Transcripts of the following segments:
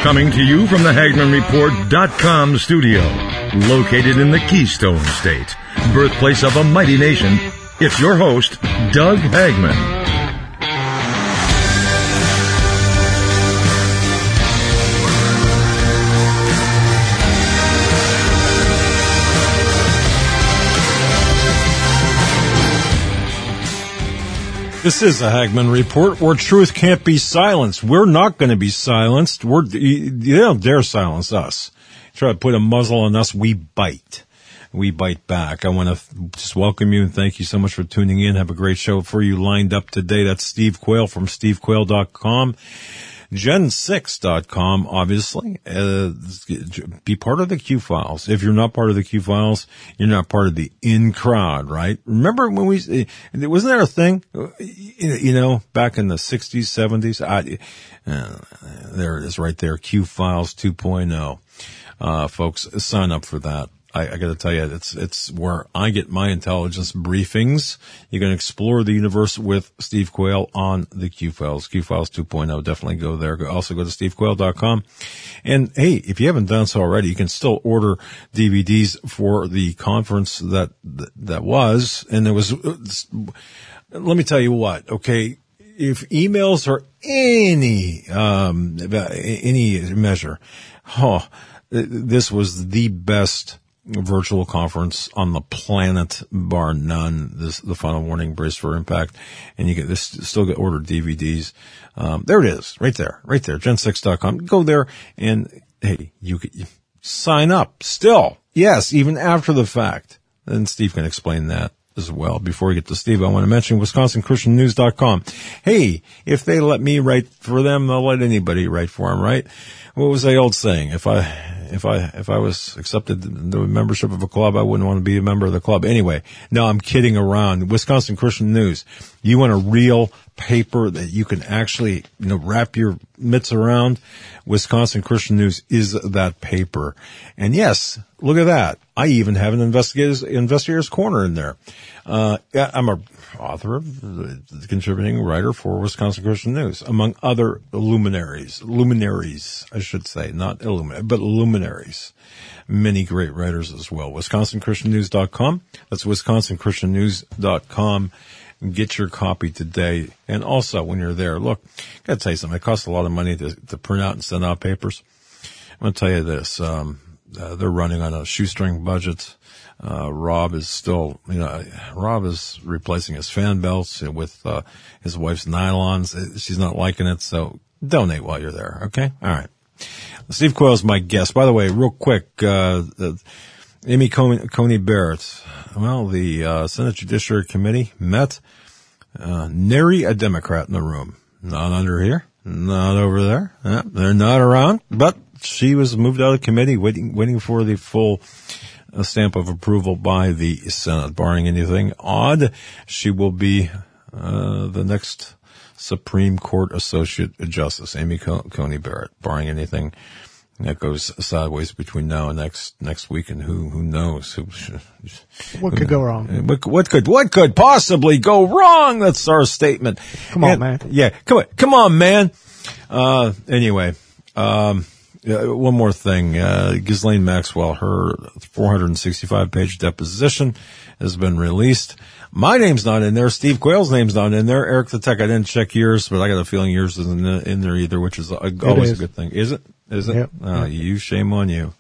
Coming to you from the HagmannReport.com studio, located in the Keystone State, birthplace of a mighty nation, it's your host, Doug Hagmann. This is a Hagmann Report where truth can't be silenced. We're not going to be silenced. You don't dare silence us. Try to put a muzzle on us, we bite. We bite back. I want to just welcome you and thank you so much for tuning in. Have a great show for you lined up today. That's Steve Quayle from stevequayle.com. Gen6.com, obviously. Be part of the Q-Files. If you're not part of the Q-Files, you're not part of the in crowd, right? Remember when wasn't there a thing, back in the 60s, 70s? There it is right there, Q-Files 2.0. Folks, sign up for that. I got to tell you, it's where I get my intelligence briefings. You can explore the universe with Steve Quayle on the Q-Files. Q-Files 2.0. Definitely go there. Also go to stevequayle.com. And hey, if you haven't done so already, you can still order DVDs for the conference that was. And there was, let me tell you what, okay. If emails are any measure, this was the best virtual conference on the planet, bar none. The Final Warning, Brace for Impact, and you can still get ordered DVDs. There it is, right there, Gen6.com. Go there, and hey, you sign up. Still, yes, even after the fact. And Steve can explain that as well. Before we get to Steve, I want to mention WisconsinChristianNews.com. Hey, if they let me write for them, they'll let anybody write for them, right? What was the old saying? If I was accepted into membership of a club, I wouldn't want to be a member of the club. Anyway, no, I'm kidding around. Wisconsin Christian News. You want a real paper that you can actually, wrap your mitts around? Wisconsin Christian News is that paper. And yes, look at that. I even have an investigator's corner in there. I'm a author of the contributing writer for Wisconsin Christian News, among other luminaries, I should say, not illuminate, but luminaries. Many great writers as well. WisconsinChristianNews.com. That's WisconsinChristianNews.com. Get your copy today. And also, when you're there, look, I gotta tell you something. It costs a lot of money to print out and send out papers. I'm gonna tell you this. They're running on a shoestring budget. Rob is still, Rob is replacing his fan belts with, his wife's nylons. She's not liking it. So donate while you're there. Okay. All right. Steve Quayle is my guest. By the way, real quick, Amy Coney Barrett. Well, the Senate Judiciary Committee met, nary a Democrat in the room. Not under here. Not over there. They're not around, but she was moved out of the committee waiting for the full stamp of approval by the Senate. Barring anything odd, she will be the next Supreme Court Associate Justice, Amy Coney Barrett. Barring anything that goes sideways between now and next week, and who knows? What could go wrong? What could possibly go wrong? That's our statement. Come on, man. Yeah, come on, man. Anyway, one more thing. Ghislaine Maxwell, her 465-page deposition has been released. My name's not in there. Steve Quayle's name's not in there. Eric the Tech, I didn't check yours, but I got a feeling yours isn't in there either, which is always a good thing. Is it? Yep. You, shame on you.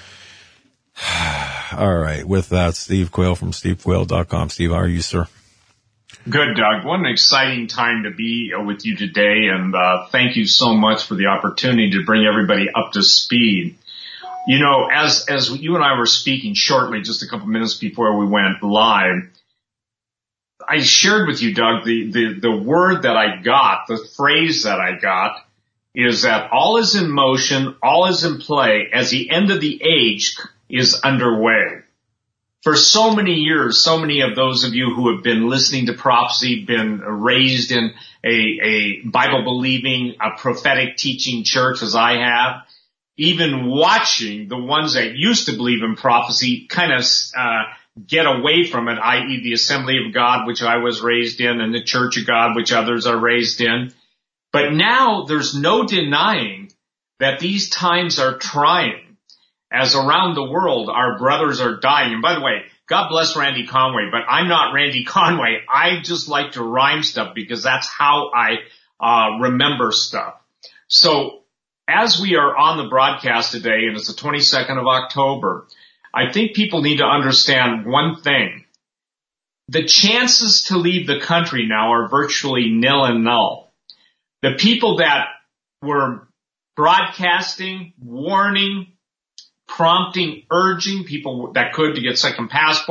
All right. With that, Steve Quayle from stevequayle.com. Steve, how are you, sir? Good, Doug. What an exciting time to be with you today, and thank you so much for the opportunity to bring everybody up to speed. As you and I were speaking shortly, just a couple minutes before we went live, I shared with you, Doug, the word that I got, the phrase that I got, is that all is in motion, all is in play as the end of the age is underway. For so many years, so many of those of you who have been listening to prophecy, been raised in a Bible-believing, a prophetic teaching church as I have, even watching the ones that used to believe in prophecy kind of get away from it, i.e. the Assembly of God, which I was raised in, and the Church of God, which others are raised in. But now there's no denying that these times are trying, as around the world our brothers are dying. And by the way, God bless Randy Conway, but I'm not Randy Conway. I just like to rhyme stuff because that's how I remember stuff. So as we are on the broadcast today, and it's the 22nd of October, I think people need to understand one thing. The chances to leave the country now are virtually nil and null. The people that were broadcasting, warning, prompting, urging people that could to get second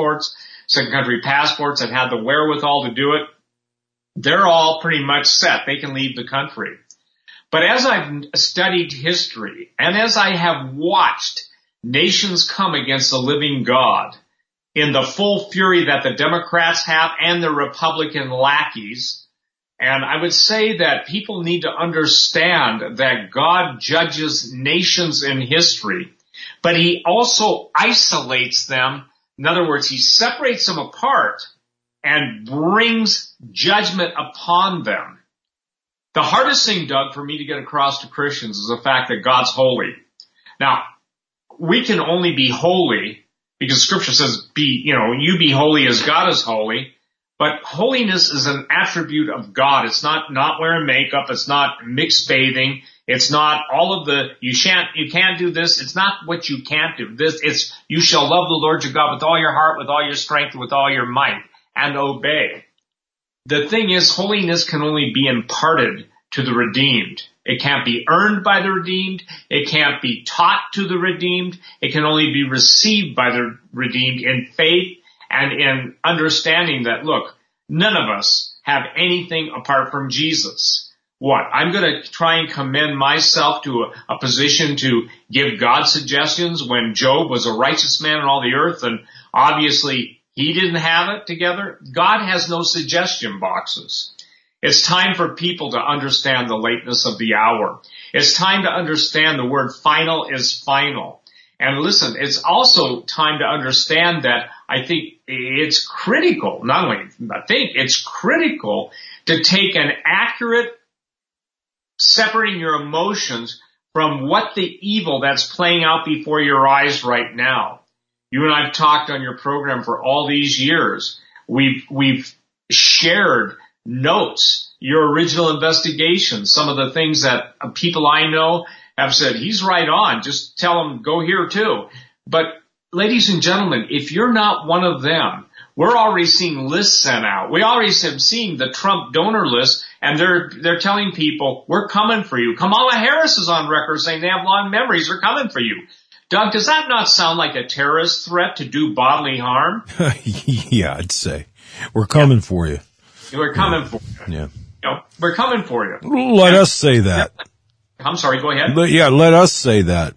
country passports, that had the wherewithal to do it, they're all pretty much set. They can leave the country. But as I've studied history and as I have watched nations come against the living God in the full fury that the Democrats have and the Republican lackeys, and I would say that people need to understand that God judges nations in history, but he also isolates them. In other words, he separates them apart and brings judgment upon them. The hardest thing, Doug, for me to get across to Christians is the fact that God's holy. Now, we can only be holy because Scripture says, you be holy as God is holy. But holiness is an attribute of God. It's not wearing makeup. It's not mixed bathing. It's not all of the, you can't do this. It's not what you can't do. It's, you shall love the Lord your God with all your heart, with all your strength, with all your might, and obey. The thing is, holiness can only be imparted to the redeemed. It can't be earned by the redeemed. It can't be taught to the redeemed. It can only be received by the redeemed in faith and in understanding that, look, none of us have anything apart from Jesus. What? I'm going to try and commend myself to a position to give God suggestions when Job was a righteous man in all the earth, and obviously he didn't have it together. God has no suggestion boxes. It's time for people to understand the lateness of the hour. It's time to understand the word final is final. And listen, it's also time to understand that I think it's critical, not only I think, it's critical to take an accurate separating your emotions from what the evil that's playing out before your eyes right now. You and I have talked on your program for all these years. We've shared notes, your original investigation, some of the things that people I know have said, he's right on, just tell him go here too. But ladies and gentlemen, if you're not one of them, we're already seeing lists sent out. We already have seen the Trump donor list, and they're telling people, we're coming for you. Kamala Harris is on record saying they have long memories, they're coming for you. Doug, does that not sound like a terrorist threat to do bodily harm? Yeah, I'd say. We're coming for you. We're coming for you. Yeah. We're coming for you. Let us say that. I'm sorry, go ahead. Let us say that.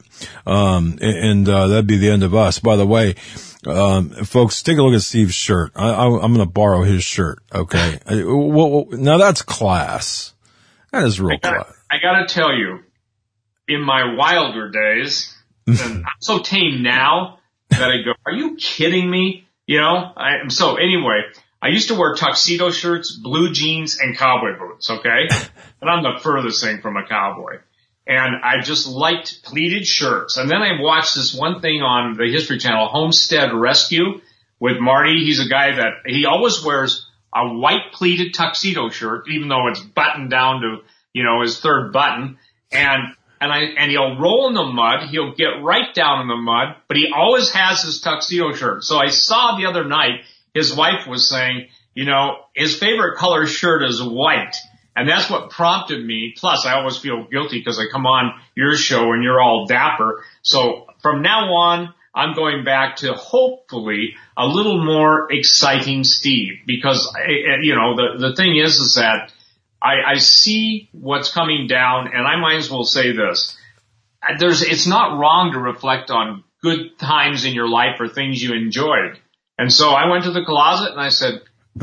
That'd be the end of us. By the way, folks, take a look at Steve's shirt. I'm going to borrow his shirt. Okay. Now that's class. That is real class. I got to tell you, in my wilder days, and I'm so tame now that I go, are you kidding me? So anyway, I used to wear tuxedo shirts, blue jeans, and cowboy boots, okay? And I'm the furthest thing from a cowboy. And I just liked pleated shirts. And then I watched this one thing on the History Channel, Homestead Rescue, with Marty. He's a guy that he always wears a white pleated tuxedo shirt, even though it's buttoned down to, his third button. And he'll roll in the mud. He'll get right down in the mud, but he always has his tuxedo shirt. So I saw the other night, his wife was saying, his favorite color shirt is white. And that's what prompted me. Plus, I always feel guilty because I come on your show and you're all dapper. So from now on, I'm going back to hopefully a little more exciting Steve, because, the thing is that I see what's coming down, and I might as well say this. It's not wrong to reflect on good times in your life or things you enjoyed. And so I went to the closet and I said,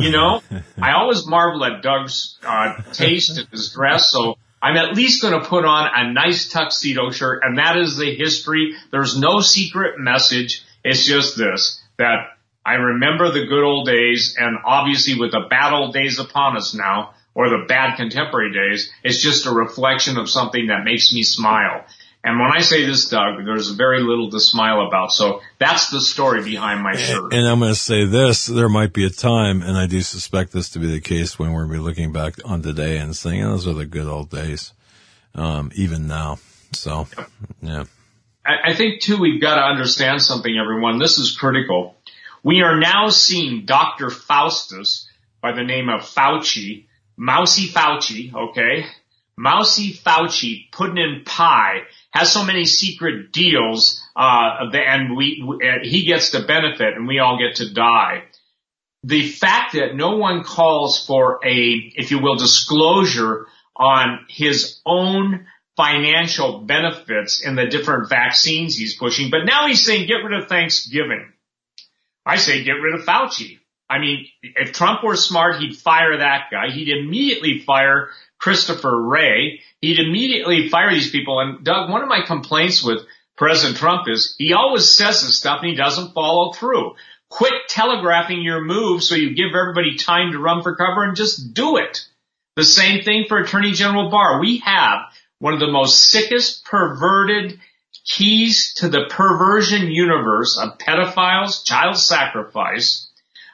I always marvel at Doug's taste in his dress, so I'm at least going to put on a nice tuxedo shirt, and that is the history. There's no secret message. It's just this, that I remember the good old days, and obviously with the bad old days upon us now, or the bad contemporary days, it's just a reflection of something that makes me smile. And when I say this, Doug, there's very little to smile about. So that's the story behind my shirt. And I'm going to say this, there might be a time, and I do suspect this to be the case, when we're looking back on today and saying, those are the good old days, even now. So, yeah. I think, too, we've got to understand something, everyone. This is critical. We are now seeing Dr. Faustus by the name of Fauci, Mousy Fauci, okay? Mousy Fauci putting in pie, has so many secret deals, and he gets to benefit and we all get to die. The fact that no one calls for a, if you will, disclosure on his own financial benefits in the different vaccines he's pushing, but now he's saying get rid of Thanksgiving. I say get rid of Fauci. I mean, if Trump were smart, he'd fire that guy. He'd immediately fire Christopher Wray. He'd immediately fire these people. And Doug, one of my complaints with President Trump is he always says this stuff and he doesn't follow through. Quit telegraphing your moves so you give everybody time to run for cover and just do it. The same thing for Attorney General Barr. We have one of the most sickest, perverted keys to the perversion universe of pedophiles, child sacrifice,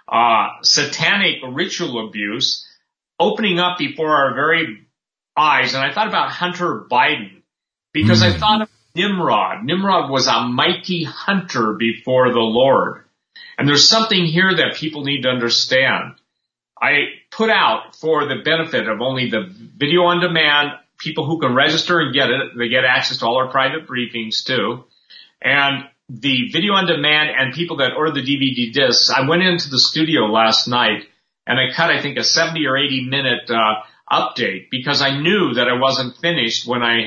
satanic ritual abuse, opening up before our very eyes. And I thought about Hunter Biden because I thought of Nimrod. Nimrod was a mighty hunter before the Lord. And there's something here that people need to understand. I put out for the benefit of only the video on demand, people who can register and get it. They get access to all our private briefings too. And the video on demand and people that order the DVD discs, I went into the studio last night and I cut, I think, a 70 or 80 minute update because I knew that I wasn't finished when I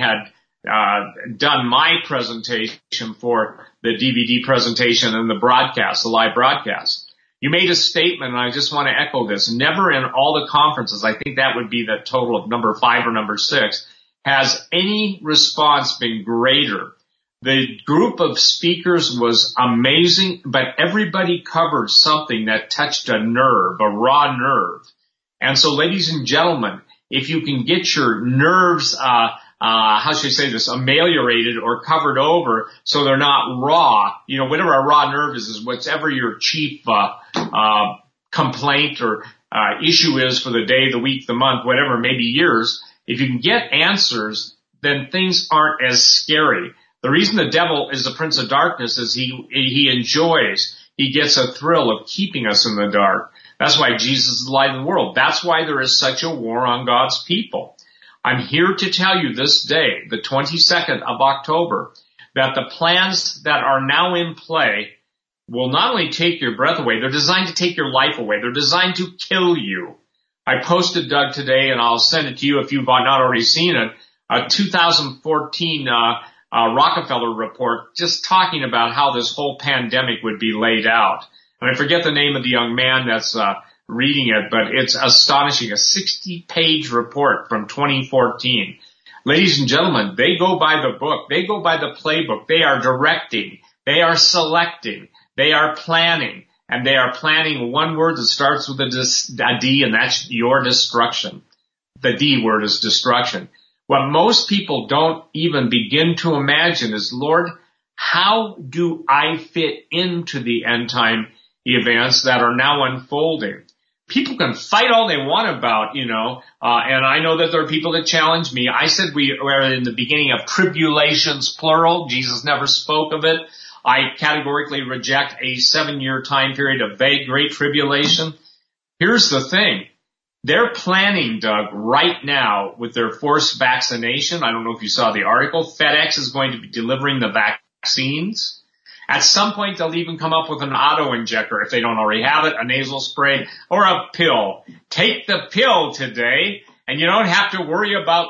had done my presentation for the DVD presentation and the broadcast, the live broadcast. You made a statement, and I just want to echo this. Never in all the conferences, I think that would be the total of number 5 or number 6, has any response been greater. The group of speakers was amazing, but everybody covered something that touched a nerve, a raw nerve. And so, ladies and gentlemen, if you can get your nerves, how should I say this, ameliorated or covered over so they're not raw, you know, whatever a raw nerve is whatever your chief complaint or issue is for the day, the week, the month, whatever, maybe years. If you can get answers, then things aren't as scary. The reason the devil is the prince of darkness is he enjoys, he gets a thrill of keeping us in the dark. That's why Jesus is the light of the world. That's why there is such a war on God's people. I'm here to tell you this day, the 22nd of October, that the plans that are now in play will not only take your breath away, they're designed to take your life away. They're designed to kill you. I posted, Doug, today, and I'll send it to you if you've not already seen it, a 2014 Rockefeller report just talking about how this whole pandemic would be laid out. And I forget the name of the young man that's reading it, but it's astonishing. A 60-page report from 2014. Ladies and gentlemen, they go by the book. They go by the playbook. They are directing. They are selecting. They are planning. And they are planning one word that starts with a D, and that's your destruction. The D word is destruction. What most people don't even begin to imagine is, Lord, how do I fit into the end time events that are now unfolding? People can fight all they want about, and I know that there are people that challenge me. I said we were in the beginning of tribulations, plural. Jesus never spoke of it. I categorically reject a 7-year time period of vague great tribulation. Here's the thing. They're planning, Doug, right now with their forced vaccination. I don't know if you saw the article. FedEx is going to be delivering the vaccines. At some point, they'll even come up with an auto-injector, if they don't already have it, a nasal spray, or a pill. Take the pill today, and you don't have to worry about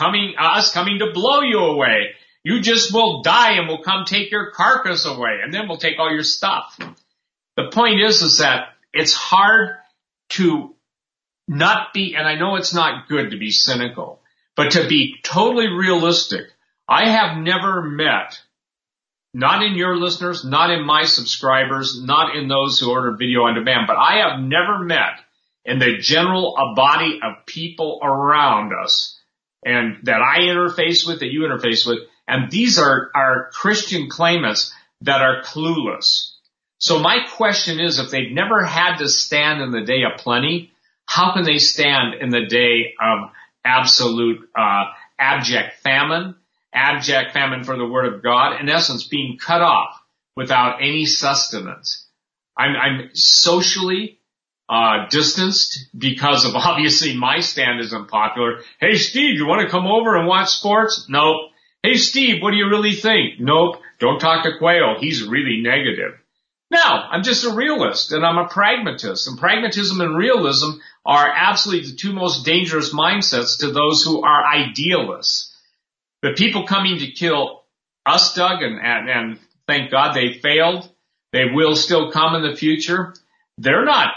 us coming to blow you away. You just will die, and we'll come take your carcass away, and then we'll take all your stuff. The point is that it's hard to not be, and I know it's not good to be cynical, but to be totally realistic. I have never met, not in your listeners, not in my subscribers, not in those who order video on demand, but I have never met in the general body of people around us and that I interface with, that you interface with, And these are Christian claimants that are clueless. So my question is, if they've never had to stand in the day of plenty, how can they stand in the day of absolute abject famine for the word of God, in essence being cut off without any sustenance? I'm socially distanced because of obviously my stand isn't popular. Hey Steve, you want to come over and watch sports? Nope. Hey Steve, what do you really think? Nope. Don't talk to Quayle. He's really negative. Now, I'm just a realist and I'm a pragmatist, and pragmatism and realism are absolutely the two most dangerous mindsets to those who are idealists. The people coming to kill us, Doug, and thank God they failed. They will still come in the future. They're not,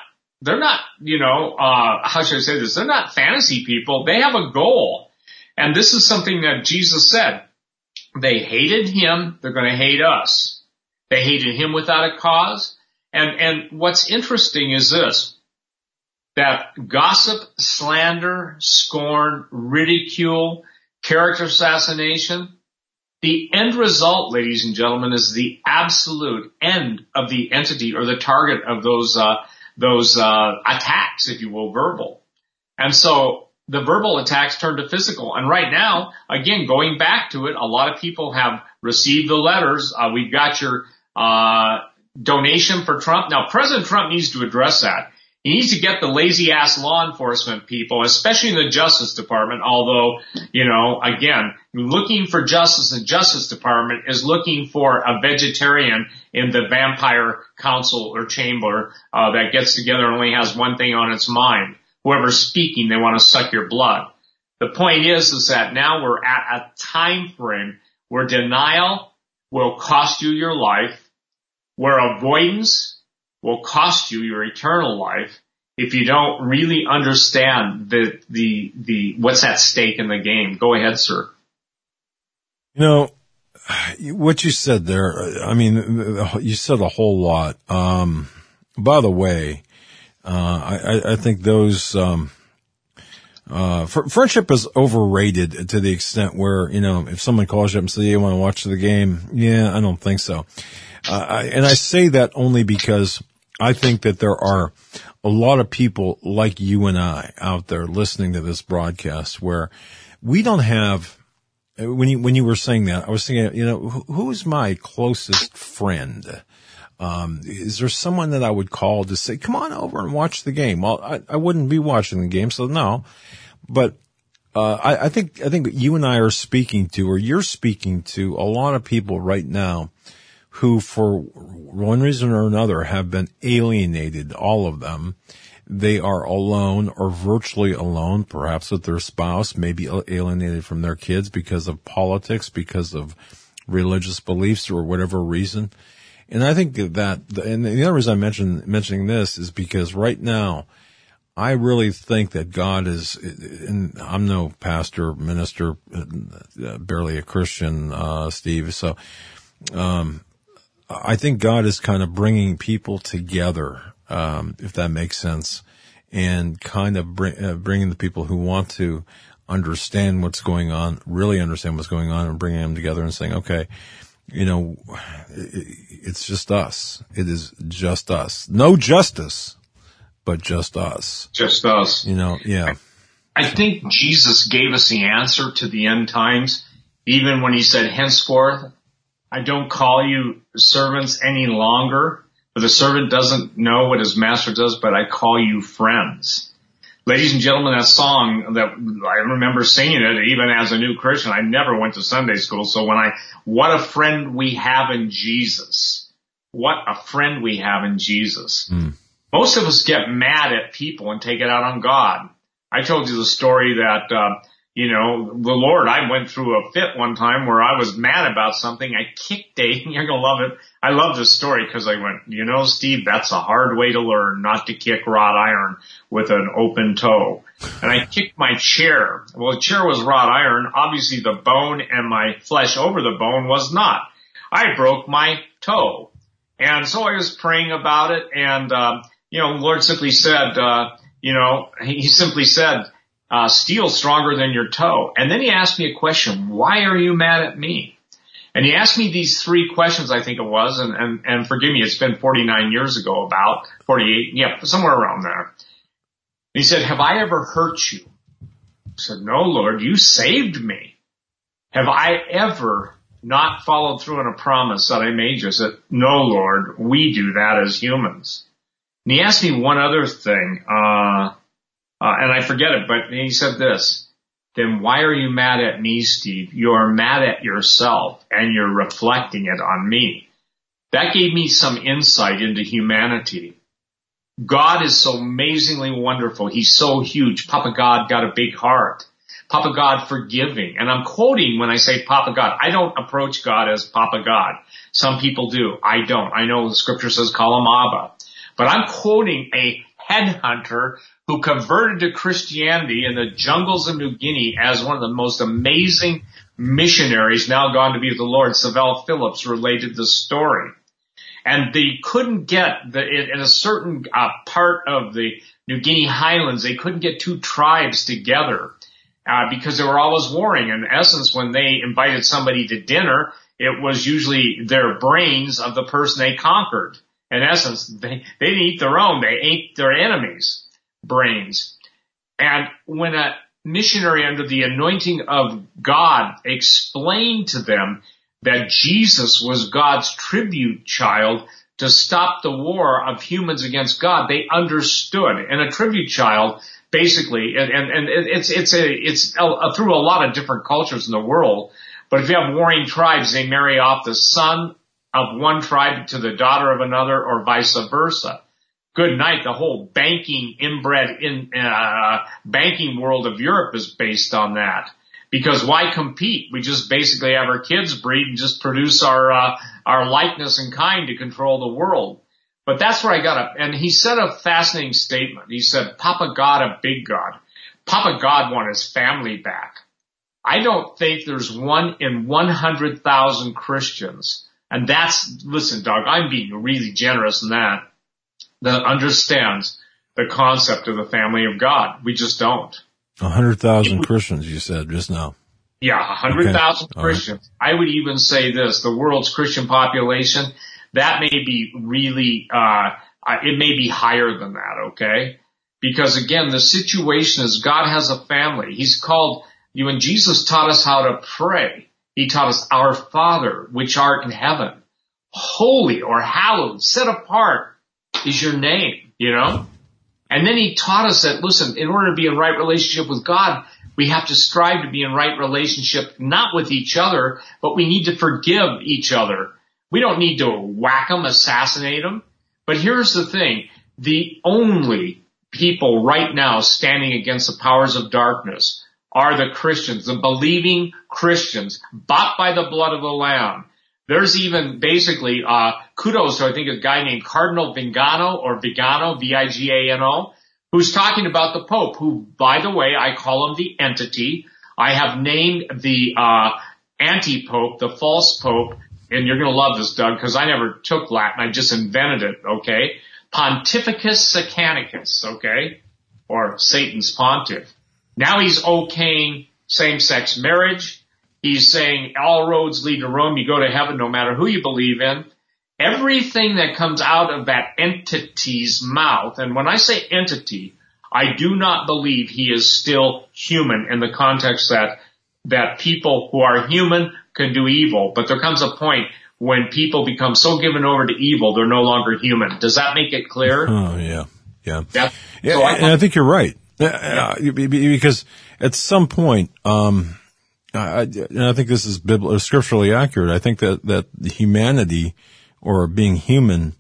how should I say this? They're not fantasy people. They have a goal. And this is something that Jesus said. They hated him. They're going to hate us. They hated him without a cause. And what's interesting is this, that gossip, slander, scorn, ridicule, character assassination, the end result, ladies and gentlemen, is the absolute end of the entity or the target of those attacks, if you will, verbal. And so the verbal attacks turn to physical. And right now, again, going back to it, a lot of people have received the letters. We've got your donation for Trump. Now, President Trump needs to address that. He needs to get the lazy-ass law enforcement people, especially in the Justice Department, although, again, looking for justice in the Justice Department is looking for a vegetarian in the vampire council or chamber that gets together and only has one thing on its mind. Whoever's speaking, they want to suck your blood. The point is that now we're at a time frame where denial will cost you your life, where avoidance will cost you your eternal life if you don't really understand the what's at stake in the game. Go ahead, sir. What you said there, I mean, you said a whole lot. By the way, I think those, friendship is overrated to the extent where, if someone calls you up and says, you want to watch the game? Yeah, I don't think so. And I say that only because I think that there are a lot of people like you and I out there listening to this broadcast where we don't have, when you were saying that, I was thinking, who's my closest friend? Is there someone that I would call to say, come on over and watch the game? Well, I wouldn't be watching the game, so no. But, I think you and I are speaking to, or you're speaking to a lot of people right now who for one reason or another have been alienated, all of them. They are alone or virtually alone, perhaps with their spouse, maybe alienated from their kids because of politics, because of religious beliefs or whatever reason. And I think that, and the other reason I'm mentioning this is because right now, I really think that God is, and I'm no pastor, minister, barely a Christian, Steve. So, I think God is kind of bringing people together, if that makes sense, and kind of bringing the people who want to understand what's going on, really understand what's going on, and bringing them together and saying, okay, it's just us. It is just us. No justice, but just us. Just us. Yeah. I think Jesus gave us the answer to the end times, even when he said, henceforth, I don't call you servants any longer, for the servant doesn't know what his master does, but I call you friends. Ladies and gentlemen, that song that I remember singing it, even as a new Christian, I never went to Sunday school. So what a friend we have in Jesus. What a friend we have in Jesus. Most of us get mad at people and take it out on God. I told you the story that, the Lord, I went through a fit one time where I was mad about something. I kicked You're going to love it. I love this story because I went, Steve, that's a hard way to learn not to kick wrought iron with an open toe. And I kicked my chair. Well, the chair was wrought iron. Obviously the bone and my flesh over the bone was not. I broke my toe. And so I was praying about it. And, the Lord simply said, he simply said, steel's stronger than your toe. And then he asked me a question. Why are you mad at me? And he asked me these 3 questions, I think it was, and forgive me, it's been 49 years ago, about 48, yeah, somewhere around there. He said, have I ever hurt you? I said, no, Lord, you saved me. Have I ever not followed through on a promise that I made you? I said, no, Lord, we do that as humans. And he asked me one other thing, and I forget it, but he said this, then why are you mad at me, Steve? You're mad at yourself, and you're reflecting it on me. That gave me some insight into humanity. God is so amazingly wonderful. He's so huge. Papa God got a big heart. Papa God forgiving. And I'm quoting when I say Papa God. I don't approach God as Papa God. Some people do. I don't. I know the scripture says call him Abba. But I'm quoting a headhunter who converted to Christianity in the jungles of New Guinea as one of the most amazing missionaries, now gone to be with the Lord. Savelle Phillips related the story. And they couldn't get, in a certain part of the New Guinea highlands, they couldn't get 2 tribes together because they were always warring. In essence, when they invited somebody to dinner, it was usually their brains of the person they conquered. In essence, they didn't eat their own, they ate their enemies' brains. And when a missionary under the anointing of God explained to them that Jesus was God's tribute child to stop the war of humans against God, they understood. And a tribute child, basically, and it's through a lot of different cultures in the world, but if you have warring tribes, they marry off the son of one tribe to the daughter of another, or vice versa. Good night. The whole banking banking world of Europe is based on that. Because why compete? We just basically have our kids breed and just produce our likeness and kind to control the world. But that's where I got up. And he said a fascinating statement. He said, Papa God, a big God. Papa God wanted his family back. I don't think there's 1 in 100,000 Christians. And listen, Doug, I'm being really generous in that understands the concept of the family of God. We just don't. 100,000 Christians, you said just now. Yeah, 100,000 okay. Christians. Right. I would even say this, the world's Christian population, that may be really, it may be higher than that, okay? Because again, the situation is God has a family. He's called, when Jesus taught us how to pray, he taught us, our Father, which art in heaven, holy or hallowed, set apart is your name, you know? And then he taught us that, listen, in order to be in right relationship with God, we have to strive to be in right relationship, not with each other, but we need to forgive each other. We don't need to whack them, assassinate them. But here's the thing. The only people right now standing against the powers of darkness are the Christians, the believing Christians, bought by the blood of the Lamb. There's even basically kudos to, I think, a guy named Cardinal Vigano, Vigano, who's talking about the Pope, who, by the way, I call him the entity. I have named the anti-Pope, the false Pope, and you're going to love this, Doug, because I never took Latin. I just invented it, okay? Pontificus Satanicus, okay? Or Satan's pontiff. Now he's okaying same-sex marriage. He's saying all roads lead to Rome. You go to heaven no matter who you believe in. Everything that comes out of that entity's mouth, and when I say entity, I do not believe he is still human in the context that people who are human can do evil. But there comes a point when people become so given over to evil, they're no longer human. Does that make it clear? Oh, yeah. Yeah. So I think you're right. Because at some point, and I think this is scripturally accurate. I think that humanity or being human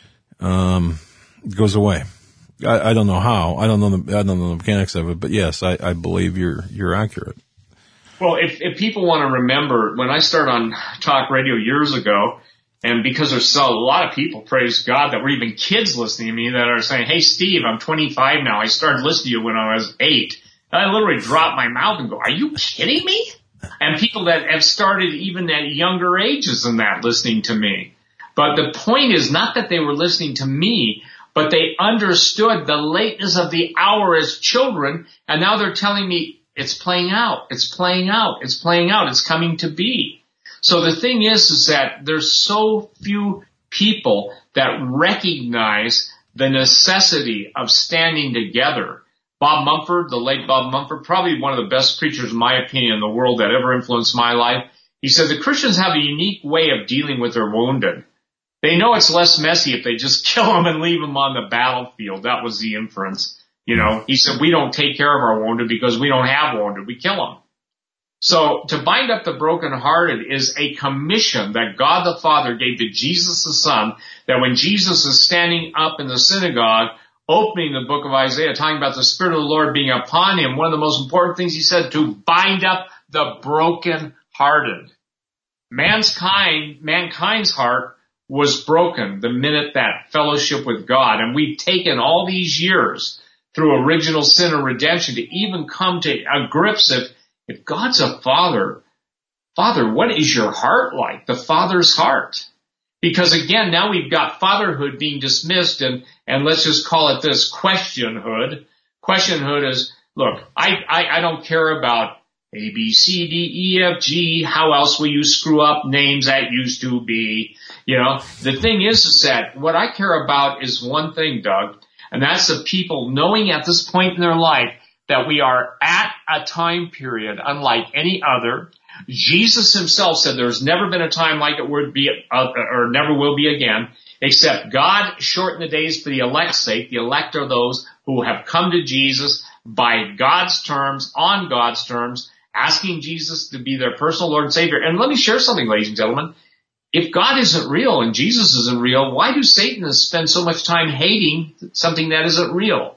goes away. I don't know how. I don't know the mechanics of it, but yes, I believe you're accurate. Well, if people want to remember, when I started on talk radio years ago, and because there's still a lot of people, praise God, that were even kids listening to me that are saying, hey, Steve, I'm 25 now. I started listening to you when I was 8. And I literally dropped my mouth and go, are you kidding me? And people that have started even at younger ages than that listening to me. But the point is not that they were listening to me, but they understood the lateness of the hour as children, and now they're telling me it's playing out, it's playing out, it's playing out, it's coming to be. So the thing is that there's so few people that recognize the necessity of standing together. Bob Mumford, the late Bob Mumford, probably one of the best preachers, in my opinion, in the world that ever influenced my life. He said the Christians have a unique way of dealing with their wounded. They know it's less messy if they just kill them and leave them on the battlefield. That was the inference. You know, he said we don't take care of our wounded because we don't have wounded. We kill them. So to bind up the brokenhearted is a commission that God the Father gave to Jesus the Son, that when Jesus is standing up in the synagogue, opening the book of Isaiah, talking about the Spirit of the Lord being upon him, one of the most important things he said, to bind up the brokenhearted. Mankind's heart was broken the minute that fellowship with God, and we've taken all these years through original sin and redemption to even come to grips if God's a father, what is your heart like? The Father's heart. Because again, now we've got fatherhood being dismissed and let's just call it this, questionhood. Questionhood is, look, I don't care about A, B, C, D, E, F, G. How else will you screw up names that used to be? You know, the thing is that what I care about is one thing, Doug, and that's the people knowing at this point in their life that we are at a time period unlike any other. Jesus himself said there's never been a time like it would be, or never will be again, except God shortened the days for the elect's sake. The elect are those who have come to Jesus by God's terms, on God's terms, asking Jesus to be their personal Lord and Savior. And let me share something, ladies and gentlemen. If God isn't real and Jesus isn't real, why do Satanists spend so much time hating something that isn't real?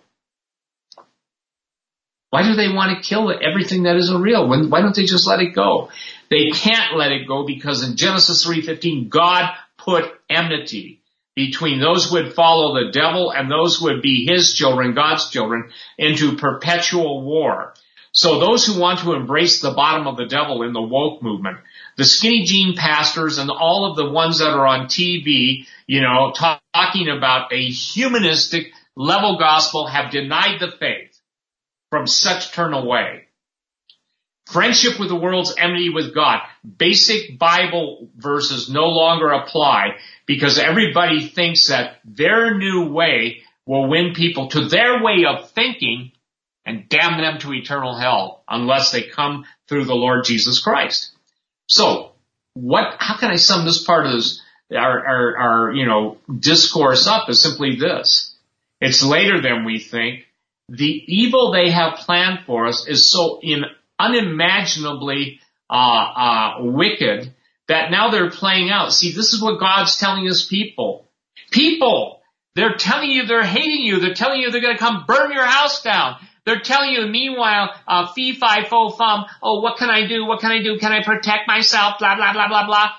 Why do they want to kill everything that isn't real? Why don't they just let it go? They can't let it go because in Genesis 3:15, God put enmity between those who would follow the devil and those who would be his children, God's children, into perpetual war. So those who want to embrace the bottom of the devil in the woke movement, the skinny jean pastors and all of the ones that are on TV, you know, talking about a humanistic level gospel have denied the faith. From such turn away. Friendship with the world's enmity with God. Basic Bible verses no longer apply because everybody thinks that their new way will win people to their way of thinking and damn them to eternal hell unless they come through the Lord Jesus Christ. So, how can I sum this part of this, our discourse up is simply this. It's later than we think. The evil they have planned for us is so unimaginably wicked that now they're playing out. See, this is what God's telling his people. People, they're telling you they're hating you. They're telling you they're going to come burn your house down. They're telling you, meanwhile, fee, fi, fo, fum, oh, what can I do? What can I do? Can I protect myself? Blah, blah, blah, blah, blah.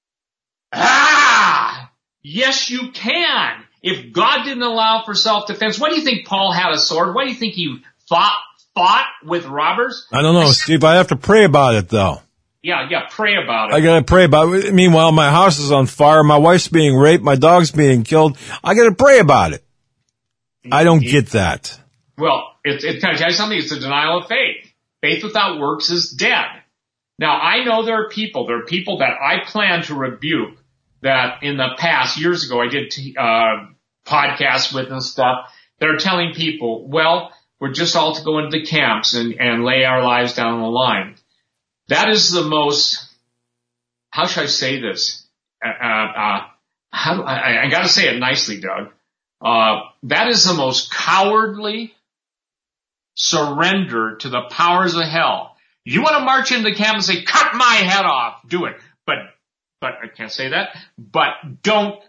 Yes, you can. If God didn't allow for self-defense, what do you think Paul had a sword? What do you think he fought with robbers? I don't know, Steve. I have to pray about it, though. Yeah, pray about it. I gotta pray about it. Meanwhile, my house is on fire. My wife's being raped. My dog's being killed. I gotta pray about it. I don't get that. Well, can I tell you something? It's a denial of faith. Faith without works is dead. Now, I know there are people that I plan to rebuke that in the past, years ago, I did podcasts with and stuff. They're telling people, well, we're just all to go into the camps and lay our lives down on the line. That is the most, how should I say this? I gotta say it nicely, Doug. That is the most cowardly surrender to the powers of hell. You want to march into the camp and say, cut my head off, do it. But I can't say that. But don't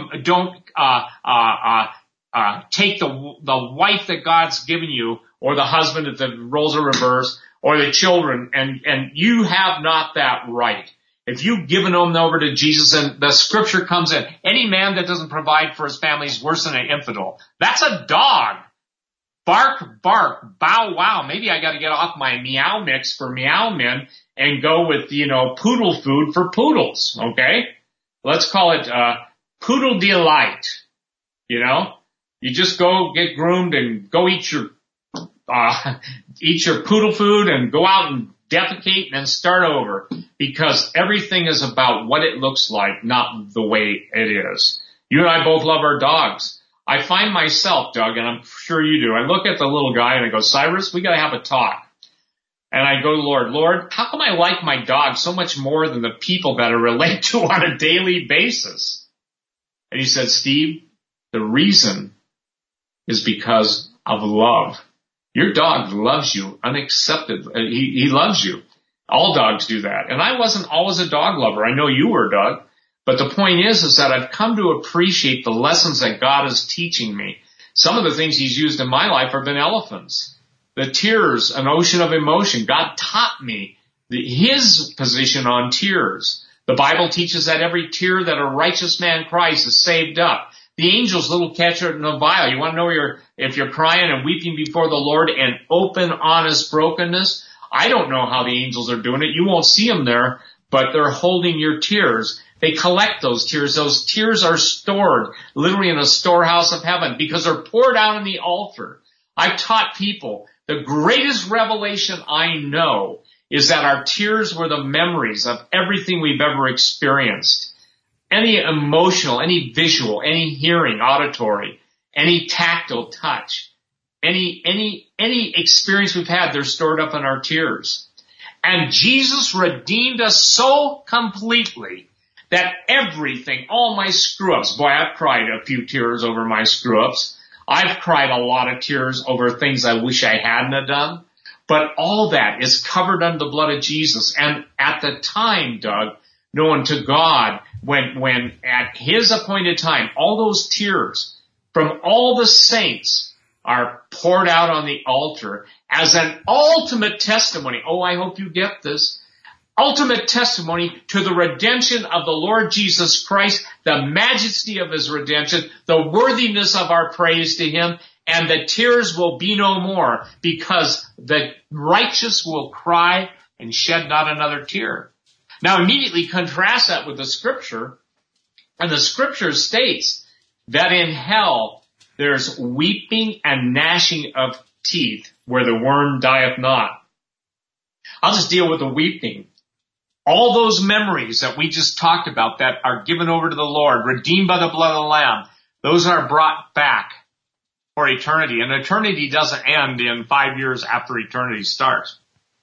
take the wife that God's given you, or the husband if the roles are reversed, or the children, and you have not that right. If you've given them over to Jesus, and the scripture comes in, any man that doesn't provide for his family is worse than an infidel. That's a dog. Bark, bark, bow, wow. Maybe I got to get off my meow mix for meow men and go with, poodle food for poodles, okay? Let's call it, poodle delight, You just go get groomed and go eat your poodle food and go out and defecate, and then start over, because everything is about what it looks like, not the way it is. You and I both love our dogs. I find myself, Doug, and I'm sure you do, I look at the little guy and I go, Cyrus, we got to have a talk. And I go to Lord, how come I like my dog so much more than the people that I relate to on a daily basis? And he said, Steve, the reason is because of love. Your dog loves you unaccepted. He loves you. All dogs do that. And I wasn't always a dog lover. I know you were, Doug. But the point is that I've come to appreciate the lessons that God is teaching me. Some of the things he's used in my life have been elephants. The tears, an ocean of emotion. God taught me his position on tears. The Bible teaches that every tear that a righteous man cries is saved up. The angel's little catcher in the vial. You want to know if you're crying and weeping before the Lord in open, honest brokenness? I don't know how the angels are doing it. You won't see them there, but they're holding your tears. They collect those tears. Those tears are stored literally in a storehouse of heaven because they're poured out on the altar. I've taught people the greatest revelation I know is that our tears were the memories of everything we've ever experienced. Any emotional, any visual, any hearing, auditory, any tactile touch, any experience we've had, they're stored up in our tears. And Jesus redeemed us so completely that everything, all my screw-ups, boy, I've cried a few tears over my screw-ups. I've cried a lot of tears over things I wish I hadn't have done. But all that is covered under the blood of Jesus. And at the time, Doug, known to God, when at his appointed time, all those tears from all the saints are poured out on the altar as an ultimate testimony. Oh, I hope you get this. Ultimate testimony to the redemption of the Lord Jesus Christ, the majesty of his redemption, the worthiness of our praise to him, and the tears will be no more because the righteous will cry and shed not another tear. Now immediately contrast that with the scripture, and the scripture states that in hell there's weeping and gnashing of teeth where the worm dieth not. I'll just deal with the weeping. All those memories that we just talked about that are given over to the Lord, redeemed by the blood of the Lamb, those are brought back for eternity. And eternity doesn't end in 5 years after eternity starts.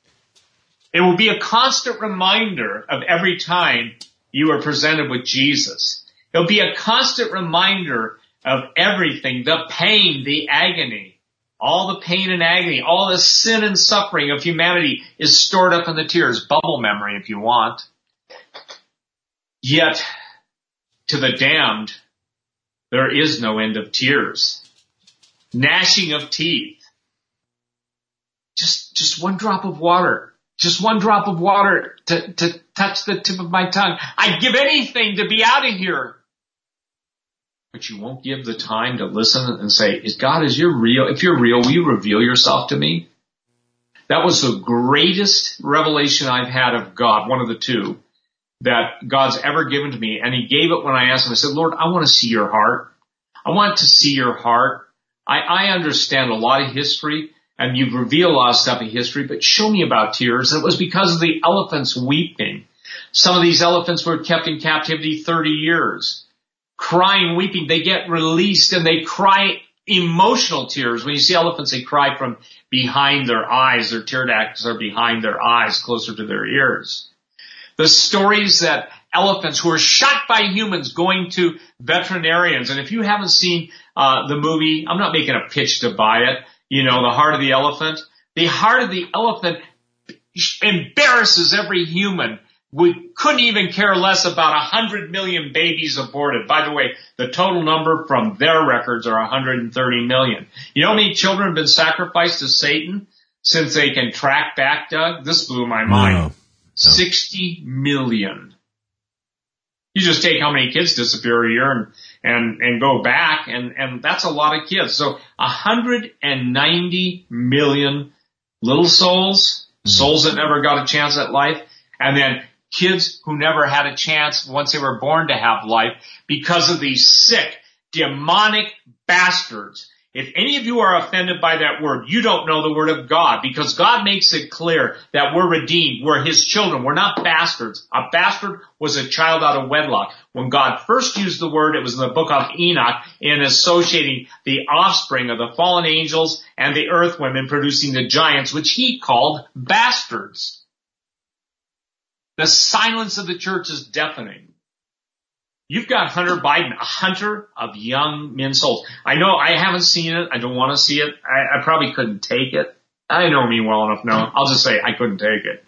It will be a constant reminder of every time you are presented with Jesus. It'll be a constant reminder of everything, the pain, the agony, all the pain and agony, all the sin and suffering of humanity is stored up in the tears. Bubble memory if you want. Yet, to the damned, there is no end of tears. Gnashing of teeth. Just one drop of water. Just one drop of water to touch the tip of my tongue. I'd give anything to be out of here. But you won't give the time to listen and say, God, is you real? If you're real, will you reveal yourself to me? That was the greatest revelation I've had of God, one of the two, that God's ever given to me. And he gave it when I asked him. I said, Lord, I want to see your heart. I want to see your heart. I understand a lot of history, and you've revealed a lot of stuff in history, but show me about tears. And it was because of the elephants weeping. Some of these elephants were kept in captivity 30 years. Crying, weeping, they get released and they cry emotional tears. When you see elephants, they cry from behind their eyes. Their tear ducts are behind their eyes, closer to their ears. The stories that elephants who are shot by humans going to veterinarians. And if you haven't seen the movie, I'm not making a pitch to buy it, you know, The Heart of the Elephant. The heart of the elephant embarrasses every human. We couldn't even care less about 100 million babies aborted. By the way, the total number from their records are 130 million. You know how many children have been sacrificed to Satan since they can track back, Doug? This blew my mind. No. 60 million. You just take how many kids disappear a year and go back, and that's a lot of kids. So 190 million little souls that never got a chance at life, and then kids who never had a chance once they were born to have life because of these sick, demonic bastards If any of you are offended by that word, you don't know the word of God, because God makes it clear that we're redeemed. We're his children. We're not bastards. A bastard was a child out of wedlock. When God first used the word, it was in the book of Enoch in associating the offspring of the fallen angels and the earth women producing the giants, which he called bastards. The silence of the church is deafening. You've got Hunter Biden, a hunter of young men's souls. I know I haven't seen it. I don't want to see it. I probably couldn't take it. I know me well enough now. I'll just say I couldn't take it.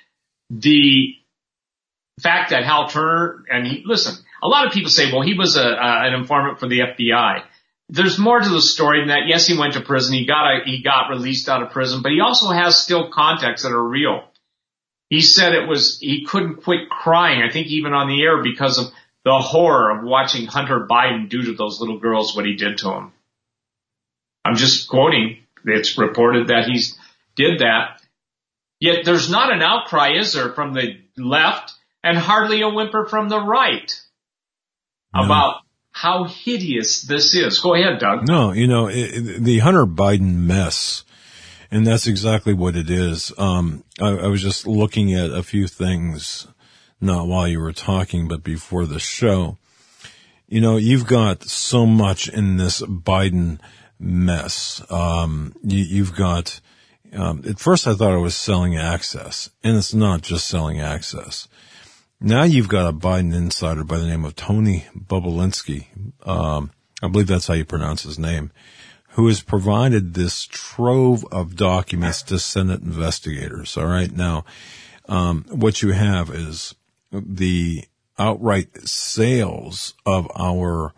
The fact that Hal Turner, listen, a lot of people say, well, he was an informant for the FBI. There's more to the story than that. Yes, he went to prison. He got released out of prison, but he also has still contacts that are real. He said he couldn't quit crying, I think even on the air, because of the horror of watching Hunter Biden do to those little girls what he did to them. I'm just quoting. It's reported that he did that. Yet there's not an outcry, is there, from the left, and hardly a whimper from the right about how hideous this is. Go ahead, Doug. No, the Hunter Biden mess, and that's exactly what it is. I was just looking at a few things, not while you were talking, but before the show. You've got so much in this Biden mess. You've got, at first I thought it was selling access, and it's not just selling access. Now you've got a Biden insider by the name of Tony Bobulinski. I believe that's how you pronounce his name, who has provided this trove of documents to Senate investigators. All right. Now, what you have is the outright sales of our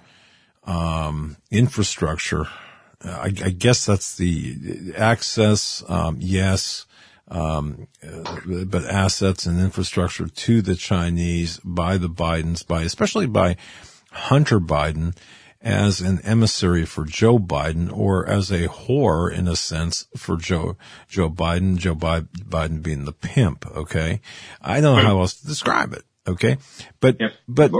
infrastructure. I guess that's the access, yes, but assets and infrastructure to the Chinese by the Bidens, especially by Hunter Biden as an emissary for Joe Biden, or as a whore in a sense for Joe Biden, Joe Biden being the pimp. Okay. I don't know how else to describe it. Okay. But what